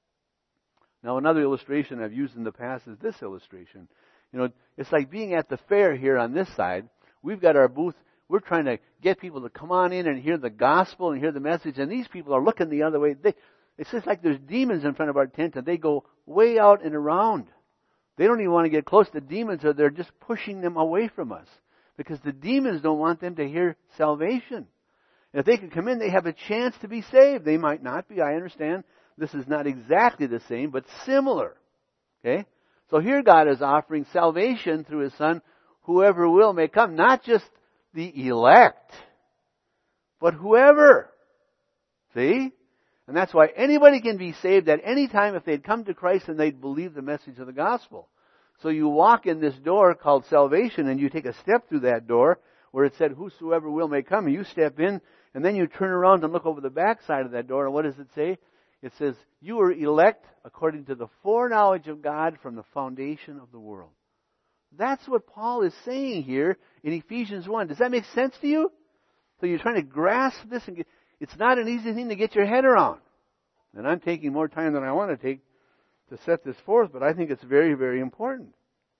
Now, another illustration I've used in the past is this illustration. You know, it's like being at the fair here on this side. We've got our booth. We're trying to get people to come on in and hear the gospel and hear the message. And these people are looking the other way. It's just like there's demons in front of our tent, and they go way out and around. They don't even want to get close to demons, or they're just pushing them away from us. Because the demons don't want them to hear salvation. And if they can come in, they have a chance to be saved. They might not be, I understand. This is not exactly the same, but similar. Okay? So here God is offering salvation through His Son. Whoever will may come. Not just the elect, but whoever. See? And that's why anybody can be saved at any time if they'd come to Christ and they'd believe the message of the gospel. So you walk in this door called salvation, and you take a step through that door where it said, whosoever will may come. And you step in, and then you turn around and look over the back side of that door. And what does it say? It says, you are elect according to the foreknowledge of God from the foundation of the world. That's what Paul is saying here in Ephesians 1. Does that make sense to you? So you're trying to grasp this, and it's not an easy thing to get your head around. And I'm taking more time than I want to take to set this forth, but I think it's very, very important.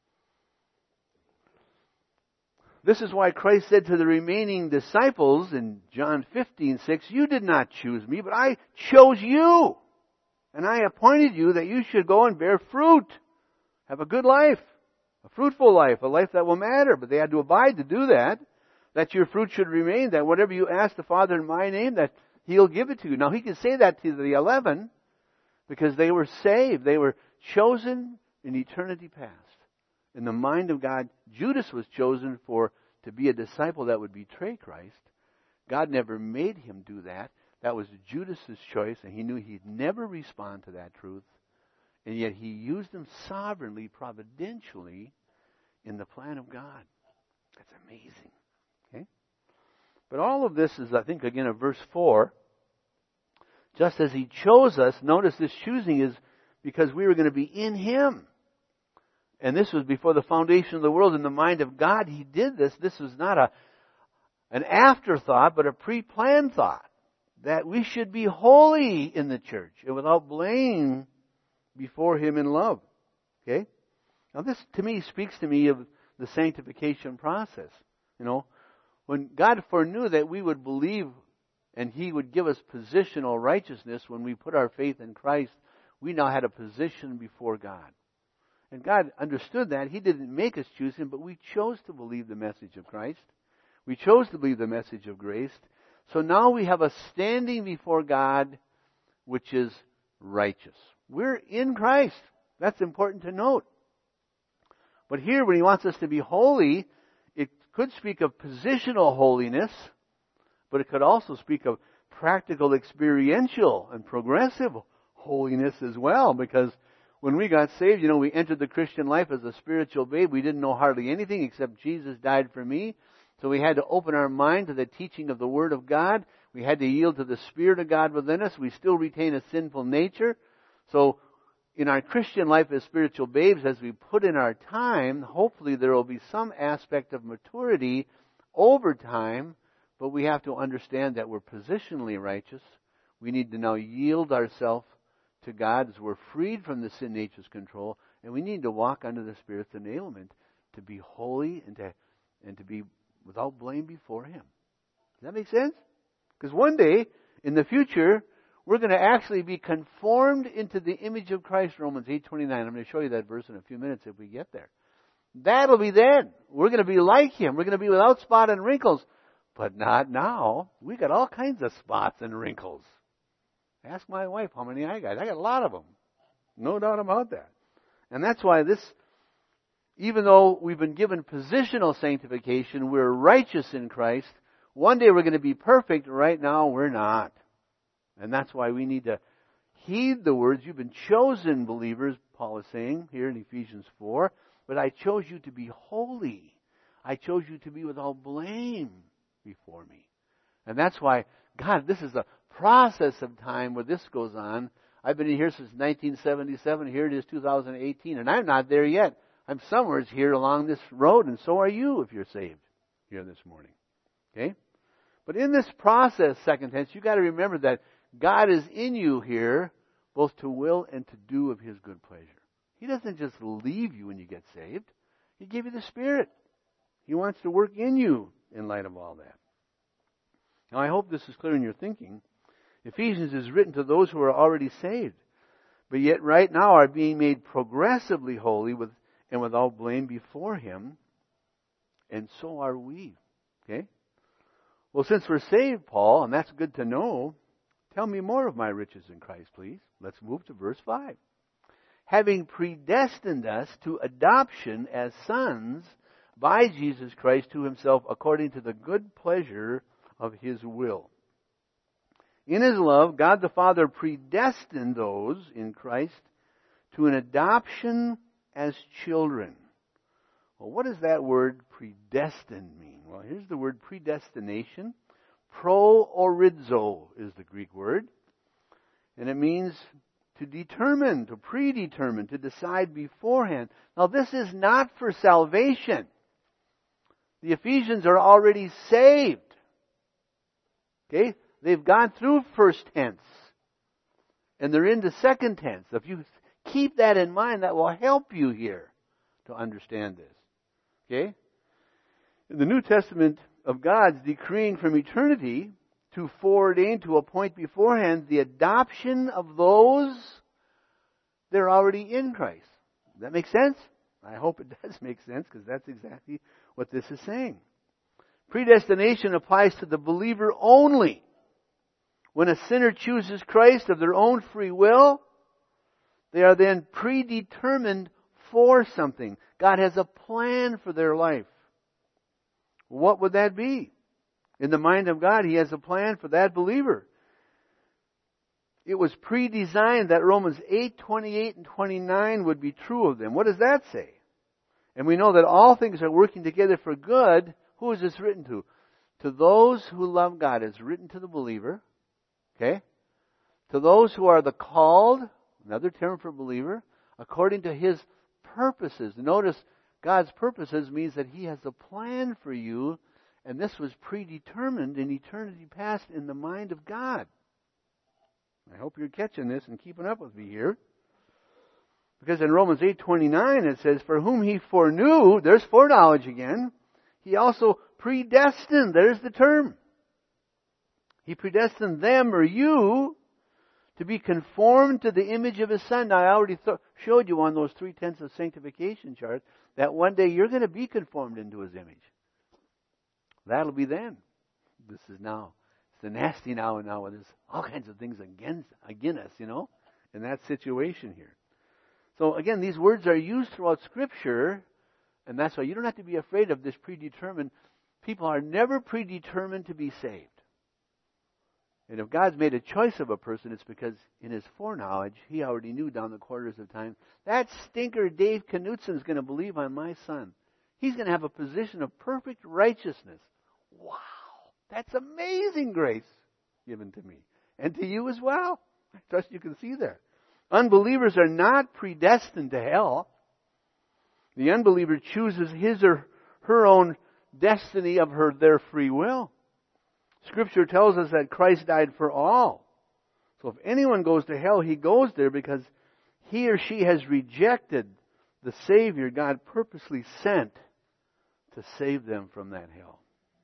This is why Christ said to the remaining disciples in John 15:6, you did not choose me, but I chose you. And I appointed you that you should go and bear fruit. Have a good life. A fruitful life. A life that will matter. But they had to abide to do that. That your fruit should remain. That whatever you ask the Father in my name, that He'll give it to you. Now He can say that to the 11 because they were saved. They were chosen in eternity past. In the mind of God, Judas was chosen to be a disciple that would betray Christ. God never made him do that. That was Judas's choice, and he knew he'd never respond to that truth. And yet He used him sovereignly, providentially, in the plan of God. That's amazing. Okay? But all of this is, I think, again, of verse 4. Just as He chose us, notice this choosing is because we were going to be in Him. And this was before the foundation of the world. In the mind of God, He did this. This was not an afterthought, but a pre-planned thought. That we should be holy in the church and without blame before Him in love. Okay? Now this, to me, speaks to me of the sanctification process. You know, when God foreknew that we would believe and He would give us positional righteousness when we put our faith in Christ, we now had a position before God. And God understood that. He didn't make us choose Him, but we chose to believe the message of Christ. We chose to believe the message of grace. So now we have a standing before God which is righteous. We're in Christ. That's important to note. But here, when He wants us to be holy, it could speak of positional holiness, but it could also speak of practical, experiential, and progressive holiness as well. Because when we got saved, you know, we entered the Christian life as a spiritual babe. We didn't know hardly anything except Jesus died for me. So we had to open our mind to the teaching of the Word of God. We had to yield to the Spirit of God within us. We still retain a sinful nature. So in our Christian life as spiritual babes, as we put in our time, hopefully there will be some aspect of maturity over time, but we have to understand that we're positionally righteous. We need to now yield ourselves to God as we're freed from the sin nature's control, and we need to walk under the Spirit's enablement to be holy and to be without blame before Him. Does that make sense? Because one day, in the future, we're going to actually be conformed into the image of Christ, Romans 8:29. I'm going to show you that verse in a few minutes if we get there. That'll be then. We're going to be like Him. We're going to be without spot and wrinkles. But not now. We got all kinds of spots and wrinkles. Ask my wife how many I got. I got a lot of them. No doubt about that. And that's why this, even though we've been given positional sanctification, we're righteous in Christ. One day we're going to be perfect. Right now we're not. And that's why we need to heed the words. You've been chosen believers, Paul is saying here in Ephesians 4. But I chose you to be holy. I chose you to be without blame before me. And that's why, God, this is a process of time where this goes on. I've been here since 1977. Here it is 2018. And I'm not there yet. I'm somewhere here along this road, and so are you if you're saved here this morning. Okay? But in this process, second tense, you've got to remember that God is in you here, both to will and to do of His good pleasure. He doesn't just leave you when you get saved. He gave you the Spirit. He wants to work in you in light of all that. Now, I hope this is clear in your thinking. Ephesians is written to those who are already saved, but yet right now are being made progressively holy and without blame before Him, and so are we. Okay? Well, since we're saved, Paul, and that's good to know, tell me more of my riches in Christ, please. Let's move to verse 5. Having predestined us to adoption as sons by Jesus Christ to Himself according to the good pleasure of His will. In His love, God the Father predestined those in Christ to an adoption as children. Well, what does that word predestined mean? Well, here's the word predestination. Proorizo is the Greek word. And it means to determine, to predetermine, to decide beforehand. Now, this is not for salvation. The Ephesians are already saved. Okay? They've gone through first tense. And they're into second tense. If you keep that in mind, that will help you here to understand this. Okay? In the New Testament of God's decreeing from eternity to foreordain, to appoint beforehand the adoption of those that are already in Christ. Does that make sense? I hope it does make sense, because that's exactly what this is saying. Predestination applies to the believer only. When a sinner chooses Christ of their own free will, they are then predetermined for something. God has a plan for their life. What would that be? In the mind of God, He has a plan for that believer. It was pre-designed that Romans 8:28 and 29 would be true of them. What does that say? And we know that all things are working together for good. Who is this written to? To those who love God. It's written to the believer. Okay? To those who are the called, another term for believer, according to His purposes. Notice, God's purposes means that He has a plan for you, And this was predetermined in eternity past in the mind of God. I hope you're catching this and keeping up with me here. Because in Romans 8:29 it says, for whom he foreknew, there's foreknowledge again, he also predestined, there's the term. He predestined them, or you, to be conformed to the image of His Son. Now I already showed you on those 3 tenths of sanctification chart that one day you're going to be conformed into His image. That'll be then. This is now. It's the nasty now and now when there's all kinds of things against us, in that situation here. So again, these words are used throughout Scripture, and that's why you don't have to be afraid of this predetermined. People are never predetermined to be saved. And if God's made a choice of a person, it's because in His foreknowledge, He already knew down the quarters of time, that stinker Dave Knutson is going to believe on my son. He's going to have a position of perfect righteousness. Wow! That's amazing grace given to me. And to you as well. I trust you can see that. Unbelievers are not predestined to hell. The unbeliever chooses his or her own destiny of their free will. Scripture tells us that Christ died for all. So if anyone goes to hell, he goes there because he or she has rejected the Savior God purposely sent to save them from that hell.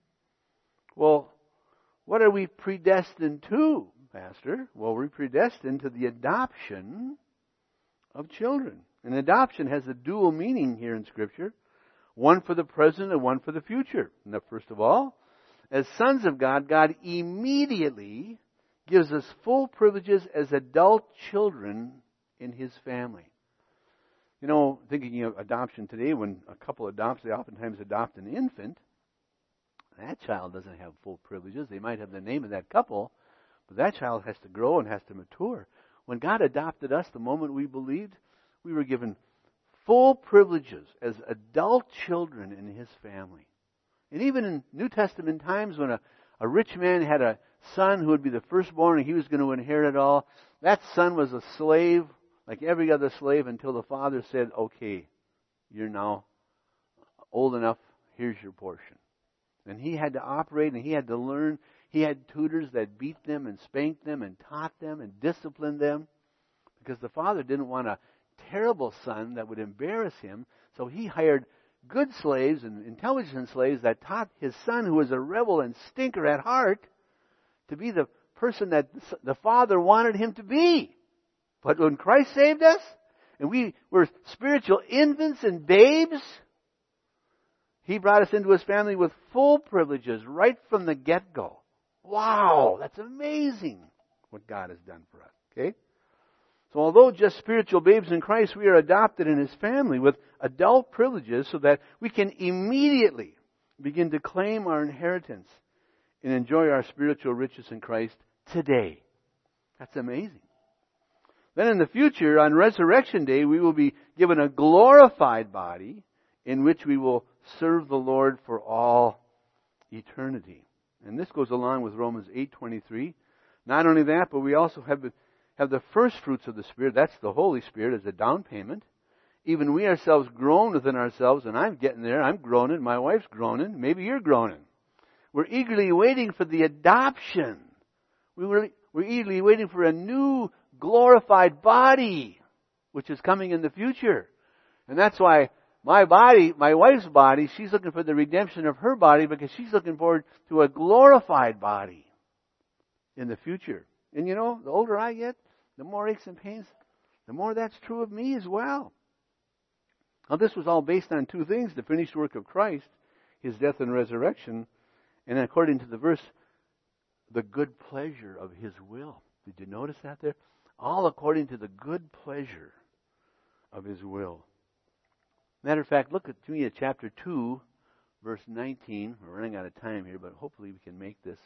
Well, what are we predestined to, Pastor? Well, we're predestined to the adoption of children. And adoption has a dual meaning here in Scripture. One for the present and one for the future. Now, first of all, as sons of God, God immediately gives us full privileges as adult children in His family. Thinking of adoption today, when a couple adopts, they oftentimes adopt an infant. That child doesn't have full privileges. They might have the name of that couple, but that child has to grow and has to mature. When God adopted us, the moment we believed, we were given full privileges as adult children in His family. And even in New Testament times, when a rich man had a son who would be the firstborn and he was going to inherit it all, that son was a slave like every other slave until the father said, okay, you're now old enough, here's your portion. And he had to operate and he had to learn. He had tutors that beat them and spanked them and taught them and disciplined them because the father didn't want a terrible son that would embarrass him. So he hired good slaves and intelligent slaves that taught his son, who was a rebel and stinker at heart, to be the person that the father wanted him to be. But when Christ saved us, and we were spiritual infants and babes, He brought us into His family with full privileges right from the get-go. Wow, that's amazing what God has done for us. Okay? So although just spiritual babes in Christ, we are adopted in His family with adult privileges so that we can immediately begin to claim our inheritance and enjoy our spiritual riches in Christ today. That's amazing. Then in the future, on Resurrection Day, we will be given a glorified body in which we will serve the Lord for all eternity. And this goes along with Romans 8:23. Not only that, but we also have the first fruits of the Spirit. That's the Holy Spirit as a down payment. Even we ourselves groan within ourselves, and I'm getting there. I'm groaning. My wife's groaning. Maybe you're groaning. We're eagerly waiting for the adoption. We're eagerly waiting for a new glorified body, which is coming in the future. And that's why my wife's body, she's looking for the redemption of her body because she's looking forward to a glorified body in the future. And the older I get, the more aches and pains, the more that's true of me as well. Now, this was all based on 2 things: the finished work of Christ, His death and resurrection, and according to the verse, the good pleasure of His will. Did you notice that there? All according to the good pleasure of His will. Matter of fact, look at me at chapter 2, verse 19. We're running out of time here, but hopefully we can make this.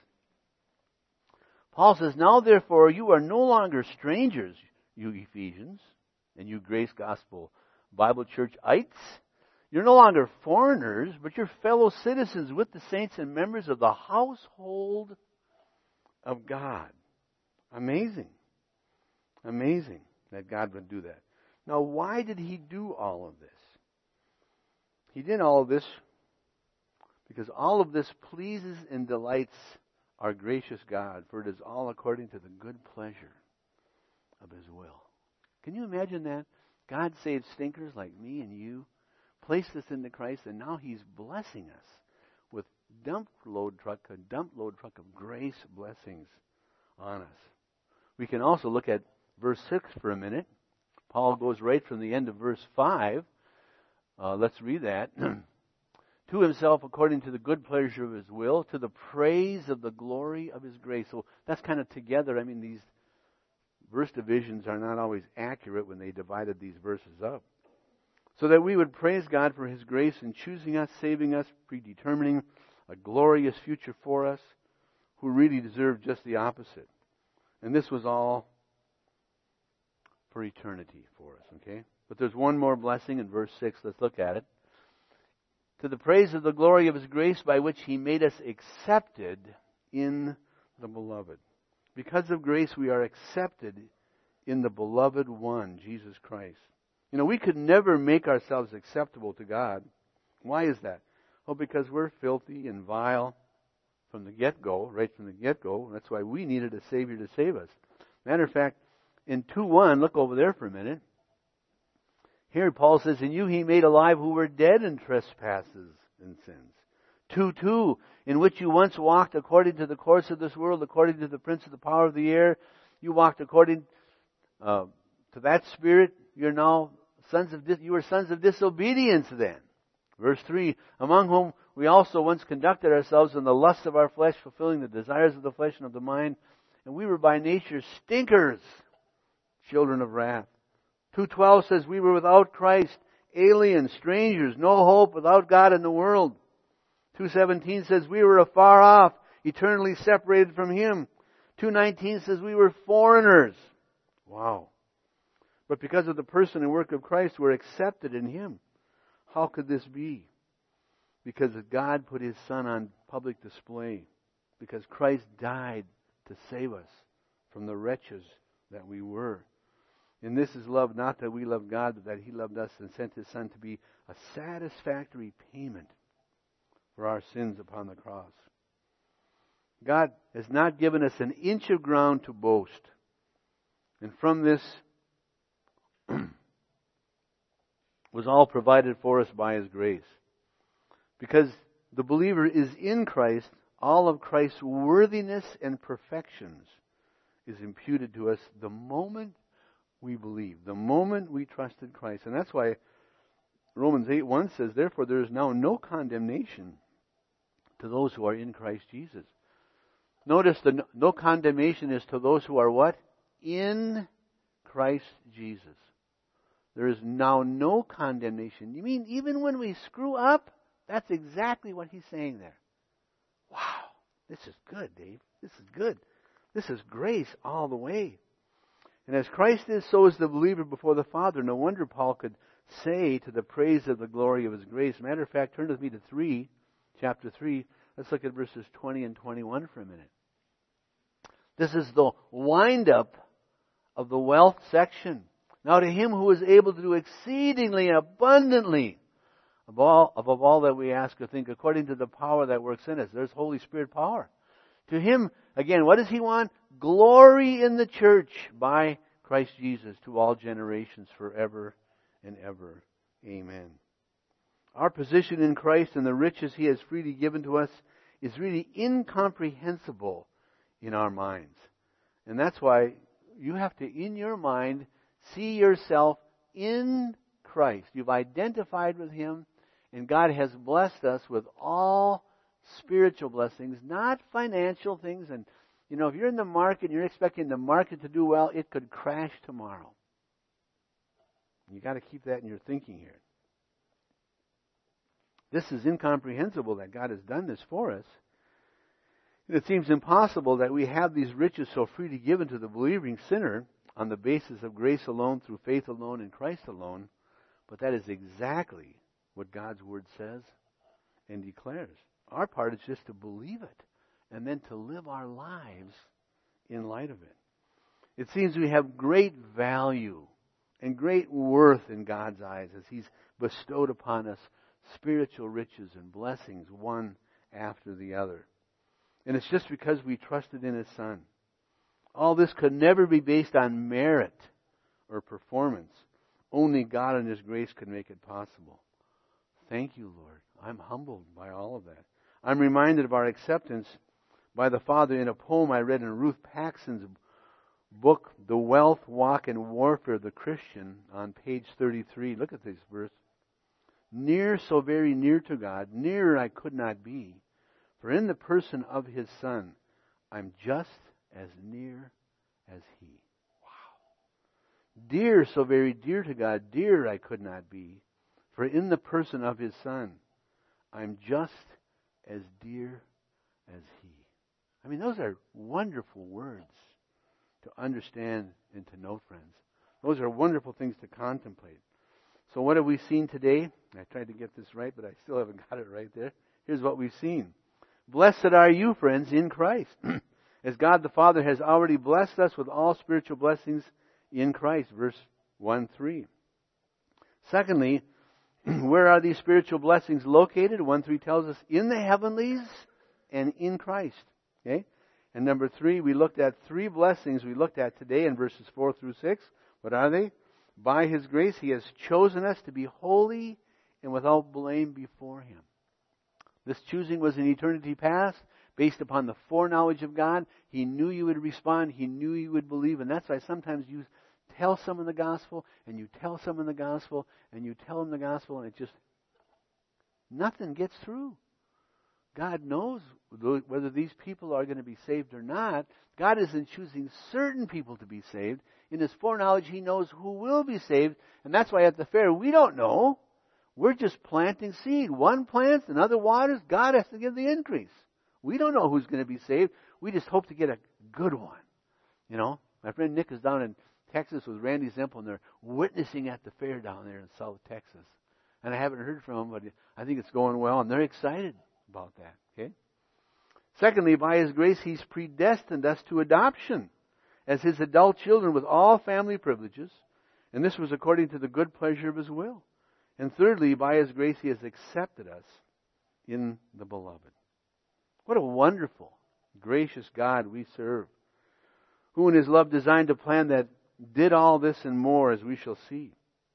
Paul says, now therefore you are no longer strangers, you Ephesians, and you Grace Gospel Bible Churchites. You're no longer foreigners, but you're fellow citizens with the saints and members of the household of God. Amazing. Amazing that God would do that. Now, why did He do all of this? He did all of this Because all of this pleases and delights our gracious God, for it is all according to the good pleasure of His will. Can you imagine that? God saved stinkers like me and you, placed us into Christ, and now He's blessing us with a dump load truck of grace blessings on us. We can also look at verse 6 for a minute. Paul goes right from the end of verse 5. Let's read that. To Himself according to the good pleasure of His will, to the praise of the glory of His grace. So that's kind of together. I mean, these verse divisions are not always accurate when they divided these verses up. So that we would praise God for His grace in choosing us, saving us, predetermining a glorious future for us, who really deserve just the opposite. And this was all for eternity for us, okay? But there's one more blessing in verse 6. Let's look at it. To the praise of the glory of His grace by which He made us accepted in the Beloved. Because of grace we are accepted in the Beloved One, Jesus Christ. You know, we could never make ourselves acceptable to God. Why is that? Well, because we're filthy and vile from the get-go, right from the get-go. That's why we needed a Savior to save us. Matter of fact, in 2:1, look over there for a minute. Here Paul says, in you He made alive who were dead in trespasses and sins. 2:2, in which you once walked according to the course of this world, according to the prince of the power of the air. You walked according to that spirit. You're now you were sons of disobedience then. Verse 3, among whom we also once conducted ourselves in the lusts of our flesh, fulfilling the desires of the flesh and of the mind. And we were by nature stinkers, children of wrath. 2:12 says we were without Christ, aliens, strangers, no hope, without God in the world. 2:17 says we were afar off, eternally separated from Him. 2:19 says we were foreigners. Wow. But because of the person and work of Christ, we're accepted in Him. How could this be? Because God put His Son on public display. Because Christ died to save us from the wretches that we were. And this is love, not that we love God, but that He loved us and sent His Son to be a satisfactory payment for our sins upon the cross. God has not given us an inch of ground to boast. And from this was all provided for us by His grace. Because the believer is in Christ, all of Christ's worthiness and perfections is imputed to us the moment we believe, the moment we trusted Christ. And that's why Romans 8:1 says, therefore there is now no condemnation to those who are in Christ Jesus. Notice the no condemnation is to those who are what? In Christ Jesus. There is now no condemnation. You mean even when we screw up? That's exactly what he's saying there. Wow, this is good, Dave. This is good. This is grace all the way. And as Christ is, so is the believer before the Father. No wonder Paul could say to the praise of the glory of His grace. Matter of fact, turn with me to chapter 3. Let's look at verses 20 and 21 for a minute. This is the wind-up of the wealth section. Now to Him who is able to do exceedingly abundantly above all that we ask or think, according to the power that works in us. There's Holy Spirit power. To Him, again, what does He want? Glory in the church by Christ Jesus to all generations forever and ever. Amen. Our position in Christ and the riches He has freely given to us is really incomprehensible in our minds. And that's why you have to, in your mind, see yourself in Christ. You've identified with Him, and God has blessed us with all spiritual blessings, not financial things. And, if you're in the market and you're expecting the market to do well, it could crash tomorrow. You've got to keep that in your thinking here. This is incomprehensible that God has done this for us. It seems impossible that we have these riches so freely given to the believing sinner on the basis of grace alone, through faith alone, in Christ alone. But that is exactly what God's Word says and declares. Our part is just to believe it and then to live our lives in light of it. It seems we have great value and great worth in God's eyes as He's bestowed upon us spiritual riches and blessings one after the other. And it's just because we trusted in His Son. All this could never be based on merit or performance. Only God and His grace could make it possible. Thank you, Lord. I'm humbled by all of that. I'm reminded of our acceptance by the Father in a poem I read in Ruth Paxson's book, The Wealth, Walk, and Warfare of the Christian, on page 33. Look at this verse. Near, so very near to God, nearer I could not be, for in the person of His Son, I'm just as near as He. Wow. Dear, so very dear to God, dearer I could not be, for in the person of His Son, I'm just as dear as He. I mean, those are wonderful words to understand and to know, friends. Those are wonderful things to contemplate. So what have we seen today? I tried to get this right, but I still haven't got it right there. Here's what we've seen. Blessed are you, friends, in Christ, as God the Father has already blessed us with all spiritual blessings in Christ. Verse 1-3. Secondly, where are these spiritual blessings located? 1-3 tells us in the heavenlies and in Christ. Okay? And number 3, we looked at 3 blessings we looked at today in verses 4-6. What are they? By His grace, He has chosen us to be holy and without blame before Him. This choosing was in eternity past, based upon the foreknowledge of God. He knew you would respond. He knew you would believe. And that's why sometimes you tell someone the gospel, and you tell someone the gospel, and you tell them the gospel, and it just, nothing gets through. God knows whether these people are going to be saved or not. God isn't choosing certain people to be saved. In His foreknowledge, He knows who will be saved. And that's why at the fair, we don't know. We're just planting seed. One plants, another waters. God has to give the increase. We don't know who's going to be saved. We just hope to get a good one. You know, my friend Nick is down in Texas with Randy Zempel, and they're witnessing at the fair down there in South Texas. And I haven't heard from them, but I think it's going well, and they're excited about that. Okay. Secondly, by His grace, He's predestined us to adoption as His adult children with all family privileges, and this was according to the good pleasure of His will. And thirdly, by His grace, He has accepted us in the Beloved. What a wonderful, gracious God we serve, who in His love designed a plan that did all this and more, as we shall see.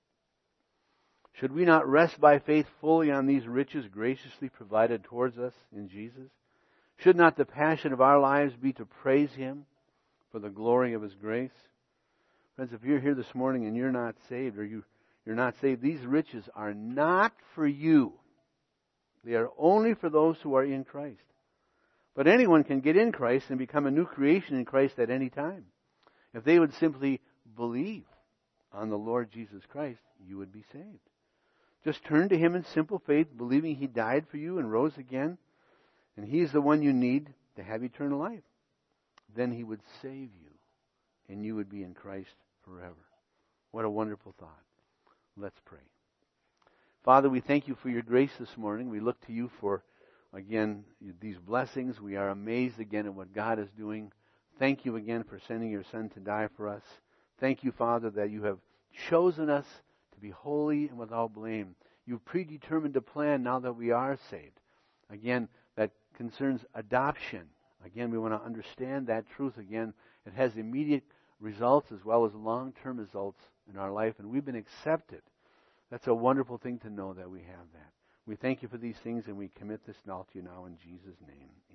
Should we not rest by faith fully on these riches graciously provided towards us in Jesus? Should not the passion of our lives be to praise Him for the glory of His grace? Friends, if you're here this morning and you're not saved, or you're not saved, these riches are not for you. They are only for those who are in Christ. But anyone can get in Christ and become a new creation in Christ at any time. If they would simply believe on the Lord Jesus Christ, you would be saved. Just turn to Him in simple faith, believing He died for you and rose again, and He's the one you need to have eternal life. Then He would save you, and you would be in Christ forever. What a wonderful thought. Let's pray. Father, we thank You for Your grace this morning. We look to You for, again, these blessings. We are amazed again at what God is doing. Thank You again for sending Your Son to die for us. Thank You, Father, that You have chosen us to be holy and without blame. You've predetermined a plan now that we are saved. Again, that concerns adoption. Again, we want to understand that truth again. It has immediate results as well as long-term results in our life, and we've been accepted. That's a wonderful thing to know that we have that. We thank You for these things, and we commit this now to You now in Jesus' name.